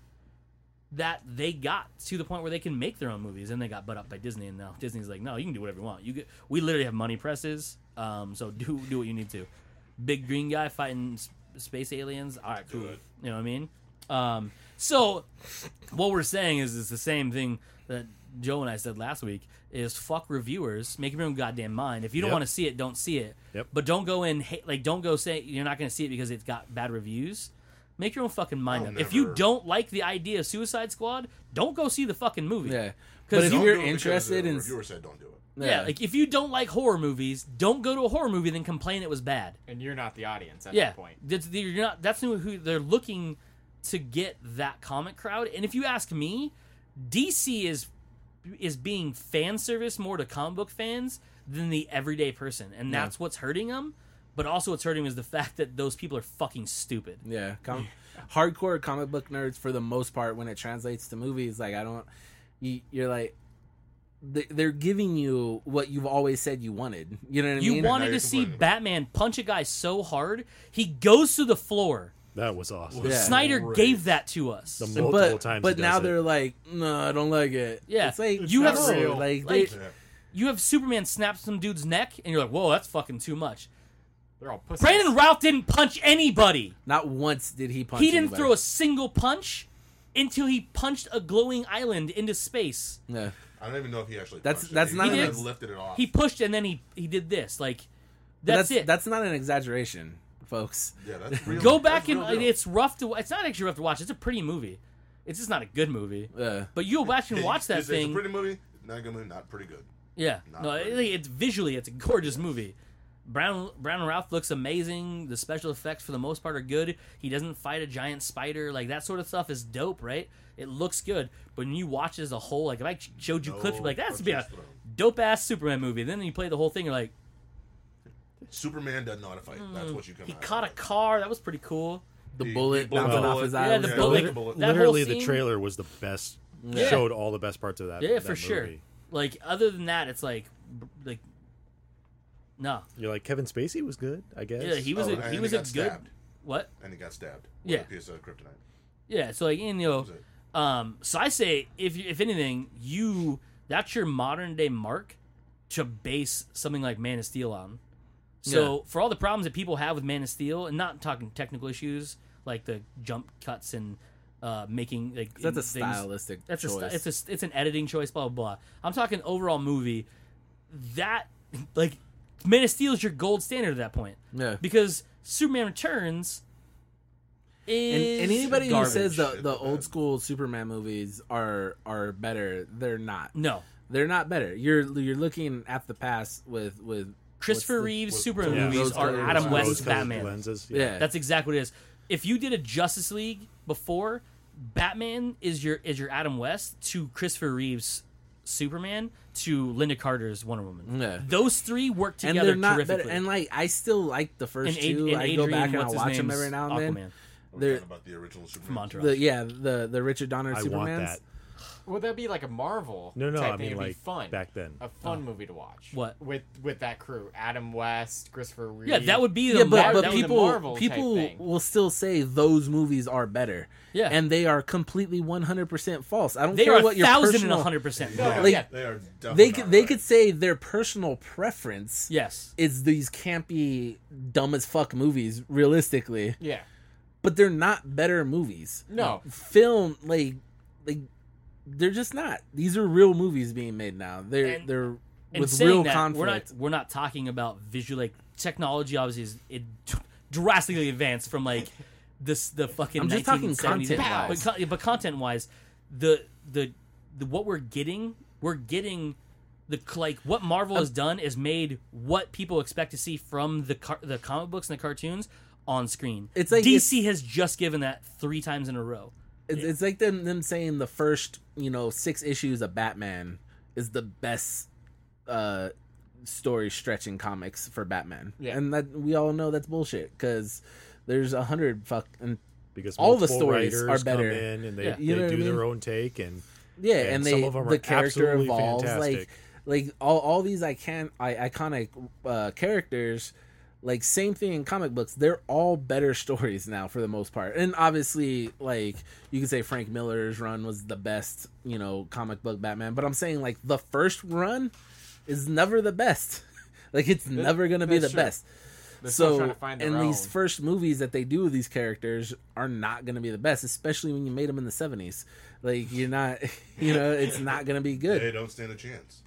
that they got to the point where they can make their own movies, and they got butt up by Disney. And now Disney's like, "No, you can do whatever you want. You get, we literally have money presses, um, so do do what you need to." Big green guy fighting s- space aliens. All right, cool. it. You know what I mean? Um, so what we're saying is it's the same thing that Joe and I said last week: is fuck reviewers, make your own goddamn mind. If you don't Yep. want to see it, don't see it. Yep. But don't go in ha- like don't go say you're not going to see it because it's got bad reviews. Make your own fucking mind I'll up. If you never- don't like the idea of Suicide Squad, don't go see the fucking movie. Yeah. Because But if Don't you're do it because interested the in- reviewer said don't do it. yeah, like if you don't like horror movies, don't go to a horror movie then complain it was bad. And you're not the audience at Yeah, that point. that's you're not. That's who who they're looking to get that comic crowd. And if you ask me, D C is is being fan service more to comic book fans than the everyday person, and that's what's hurting them. But also, what's hurting them is the fact that those people are fucking stupid. Yeah, com- hardcore comic book nerds for the most part. When it translates to movies, like I don't, you, you're like, they- they're giving you what you've always said you wanted. You know what I You mean? wanted Now to you're see complaining about Batman punch a guy so hard he goes through the floor. That was awesome. Yeah. Snyder Great. gave that to us. The So- multiple but times but he now does it. they're like, no, I don't like it. Yeah. it's like You have no, real. like, Like- they, Yeah. You have Superman snap some dude's neck, and you're like, "Whoa, that's fucking too much." They're all pussies. Brandon Routh didn't punch anybody. not once did he punch. He didn't anybody. throw a single punch until he punched a glowing island into space. Yeah. I don't even know if he actually. That's- punched that's it. not He an just ex- lifted it off. He pushed and then he he did this. Like But that's, that's it. That's not an exaggeration, folks. yeah, that's real. Go back that's and real deal. it's rough to. It's not actually rough to watch. It's a pretty movie. It's just not a good movie. Yeah. But you go back and watch that it's, thing. It's a pretty movie. Not a good movie. Not pretty good. Yeah, Not no, pretty it, good. it's visually it's a gorgeous movie, Brown Brown Ralph looks amazing. The special effects for the most part are good. He doesn't fight a giant spider. Like that sort of stuff is dope, right? It looks good. But when you watch it as a whole, like if I showed you No clips, you'd be like, that's be a punches thrown. dope ass Superman movie. Then you play the whole thing, you're like, Superman doesn't know how to fight. That's what you come he out caught a of. car. That was pretty cool. The He- bullet he blew bouncing the off bullet. his Yeah, eye. the was bullet- dope. bullet. that whole Literally, the scene- trailer was the best. Yeah. Showed all the best parts of that. Yeah, that for sure. movie. Like other than that, it's like, like, no. You're like Kevin Spacey was good, I guess. Yeah, he was Oh, a, and he he was a got good. stabbed. What? And he got stabbed. Yeah. With a piece of kryptonite. Yeah, so like, and, you know, That was it. um, so I say if you- if anything, you that's your modern day mark to base something like Man of Steel on. So Yeah. for all the problems that people have with Man of Steel, and not talking technical issues like the jump cuts and uh, making like That's a things- stylistic That's a choice. sti- it's a it's an editing choice. Blah blah blah. I'm talking overall movie. That like Man of Steel is your gold standard at that point. Yeah. Because Superman Returns And, is and anybody garbage. who says the, Shit, the but old bad. school Superman movies are are better, they're not. no. They're not better. You're you're looking at the past with with Christopher what's the- Reeve's with- Superman Yeah. movies are Rose-colored Adam glasses. West's Rose-colored Batman. lenses. Yeah. That's exactly what it is. If you did a Justice League before, Batman is your is your Adam West to Christopher Reeve's Superman to Linda Carter's Wonder Woman. Yeah. Those three work and together they're not terrifically. better. And like I still like the first And Ad- two. and I Adrian, go back and what's I'll his watch them name's every now and then. Aquaman We're They're- talking about the original Superman. from Entourage. The yeah, the the Richard Donner I Supermans. want that. Would that be like a Marvel? No, no, type I thing? mean It'd be like fun. back then. A fun movie to watch. What? with with that crew? Adam West, Christopher Reeve. Yeah, that would be the Yeah, Mar- but, that but would be the people Marvel type people thing. will still say those movies are better. Yeah. and they are completely one hundred percent false. I don't They care are what your thousand and personal. one hundred percent. No, Like, yeah. They are definitely They not could they right. could say their personal preference Yes. is these campy, dumb as fuck movies, realistically, Yeah. but they're not better movies. No. Film like like they're just not. These are real movies being made now. They're And- they're And with saying real that, conflict. we're not we're not talking about visual like technology. Obviously, is it drastically advanced from like this the fucking. I'm just talking nineteen seventies. content-wise. but, con- but content wise, the, the the what we're getting, we're getting the like what Marvel has done is made what people expect to see from the car- the comic books and the cartoons on screen. It's like- D C has just given that three times in a row. It's, it's like them them saying the first you know six issues of Batman is the best uh, story stretching comics for Batman. Yeah. And that we all know that's bullshit because there's a hundred fuck and Because all the multiple stories writers are better. Come in and they, Yeah. You know they what I do their mean? own take and yeah, and and, they some of them the are character absolutely evolves fantastic. like like all all these icon I, iconic uh, characters. Like same thing in comic books, they're all better stories now for the most part. And obviously, like you could say Frank Miller's run was the best, you know, comic book Batman. But I'm saying like the first run is never the best. Like it's never gonna be the that's true. best. They're still So trying to find their and these own. first movies that they do with these characters are not gonna be the best, especially when you made them in the seventies. Like you're not, you know, it's not gonna be They good. don't stand a chance.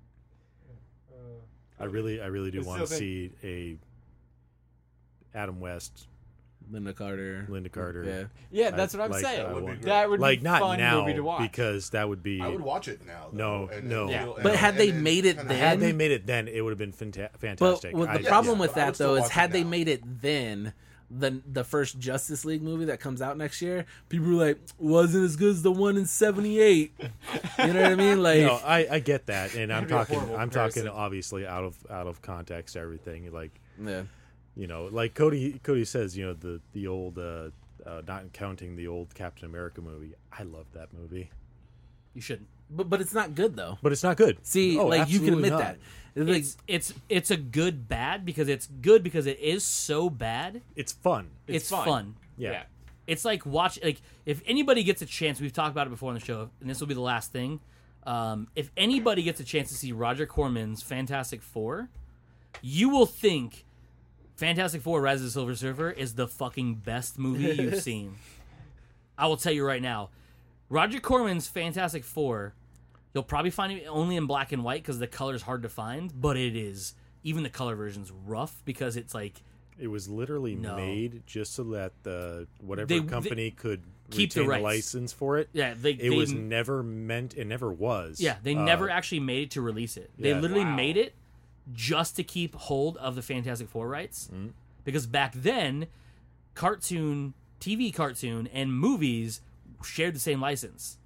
I really, I really do I want to still see a Adam West, Linda Carter, Linda Carter. yeah. Yeah, that's I- what I'm like, saying. I That would be want- great. That would like be not fun now movie to watch. because that would be. I would watch it now. No, though, and, no. and Yeah. feel- But and- had and they then made it kinda- then- Had they made it then, it would have been fanta- But fantastic. with the I- problem yeah, with but I would that still though is watch it had they now. made it then, the the first Justice League movie that comes out next year, people were like, wasn't as good as the one in seventy-eight. You know what I mean? Like, No, I, I get that, and I'm That'd be a talking. horrible I'm comparison. talking obviously out of out of context. Everything like yeah, you know, like Cody. Cody says, you know, the the old, uh, uh, not counting the old Captain America movie. I love that movie, You shouldn't. but but it's not good though. but it's not good. See, Oh, like you can absolutely admit not. that. It's like, It's it's it's a good bad because it's good because it is so bad. It's fun. It's, It's fun. fun. Yeah. Yeah. It's like watch like if anybody gets a chance, we've talked about it before on the show, and this will be the last thing. Um, if anybody gets a chance to see Roger Corman's Fantastic Four, you will think Fantastic Four: Rise of the Silver Surfer is the fucking best movie you've seen. I will tell you right now, Roger Corman's Fantastic Four. You'll probably find it only in black and white because the color's hard to find, but it is. Even the color version's rough because it's like It was literally No. made just so that the whatever They- they- company could keep the retain rights. license for it. yeah, they It they, was never meant. It never was. Yeah, they Uh, never actually made it to release it. They yeah. literally Wow. made it just to keep hold of the Fantastic Four rights. Mm-hmm. Because back then, cartoon, T V cartoon, and movies shared the same license.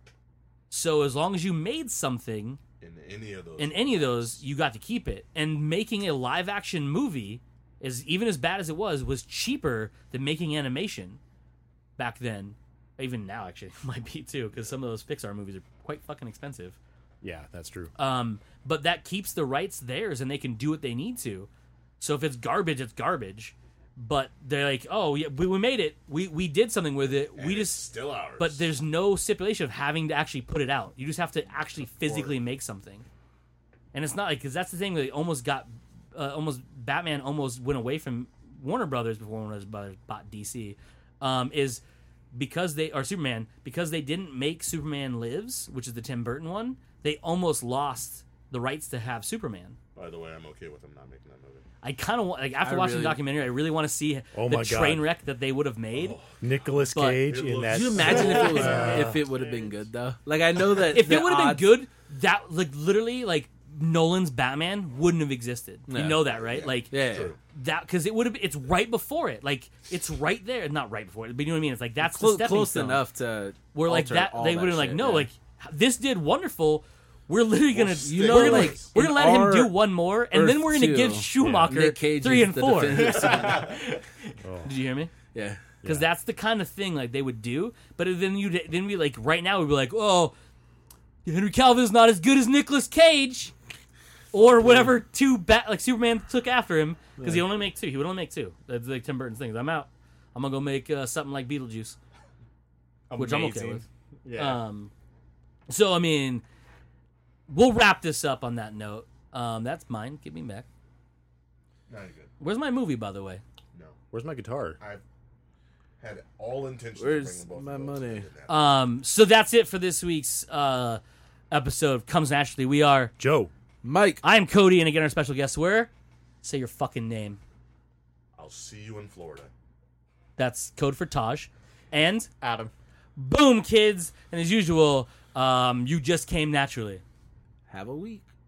So as long as you made something in any of those, in any of those, you got to keep it. And making a live action movie, is even as bad as it was, was cheaper than making animation back then. Even now, actually, it might be too, because some of those Pixar movies are quite fucking expensive. Yeah, that's true. Um, but that keeps the rights theirs, and they can do what they need to. So if it's garbage, it's garbage. But they're like, oh, yeah, we, we made it. We we did something with it. And we it's just still ours. But there's no stipulation of having to actually put it out. You just have to actually physically make something. And it's not like, because that's the thing that they almost got, uh, almost Batman almost went away from Warner Brothers before Warner Brothers bought D C. Um, is because they or Superman because they didn't make Superman Lives, which is the Tim Burton one. They almost lost the rights to have Superman. By the way, I'm okay with them not making that movie. I kind of want, like, after I watching really- the documentary, I really want to see Oh the my train God. wreck that they would have made. Oh, Nicolas But- Cage It in looks- that. Could you imagine if it was Uh, if it would have been good though? Like I know that If the it would have odds- been good, that like literally like Nolan's Batman wouldn't have existed. No. You know that, right? Like yeah, True. that because it would have. It's right before it. Like it's right there. Not right before it, but you know what I mean. It's like that's close, the stepping close stone. enough to Where like alter that all they that would have like shit, no yeah. like this did wonderful. We're literally gonna stick we're with gonna it. we're gonna In let him our do one more, and then Earth we're gonna two, give Schumacher Nick Cage three is and the four. definitive Superman. Did you hear me? Yeah, Because Yeah. that's the kind of thing like they would do. But then you then we like right now we'd be like, oh, Henry Calvin's not as good as Nicolas Cage, or whatever. Two bat like Superman took after him because he only make two. He would only make two. That's like Tim Burton's thing. I'm out. I'm gonna go make uh, something like Beetlejuice, which I'm okay Amazing. with. Yeah. Um, so I mean, we'll wrap this up on that note. Um, that's mine. Give me back. Not good. Where's my movie, by the way? No. Where's my guitar? I've had all intention Where's of bringing both my of those. money? It didn't happen. Um, so that's it for this week's uh, episode. Comes naturally. We are. Joe. Mike. I am Cody, and again, our special guest. Where? Say your fucking name. I'll see you in Florida. That's code for Taj. And Adam. boom, kids. And as usual, um, you just came naturally. Have a week.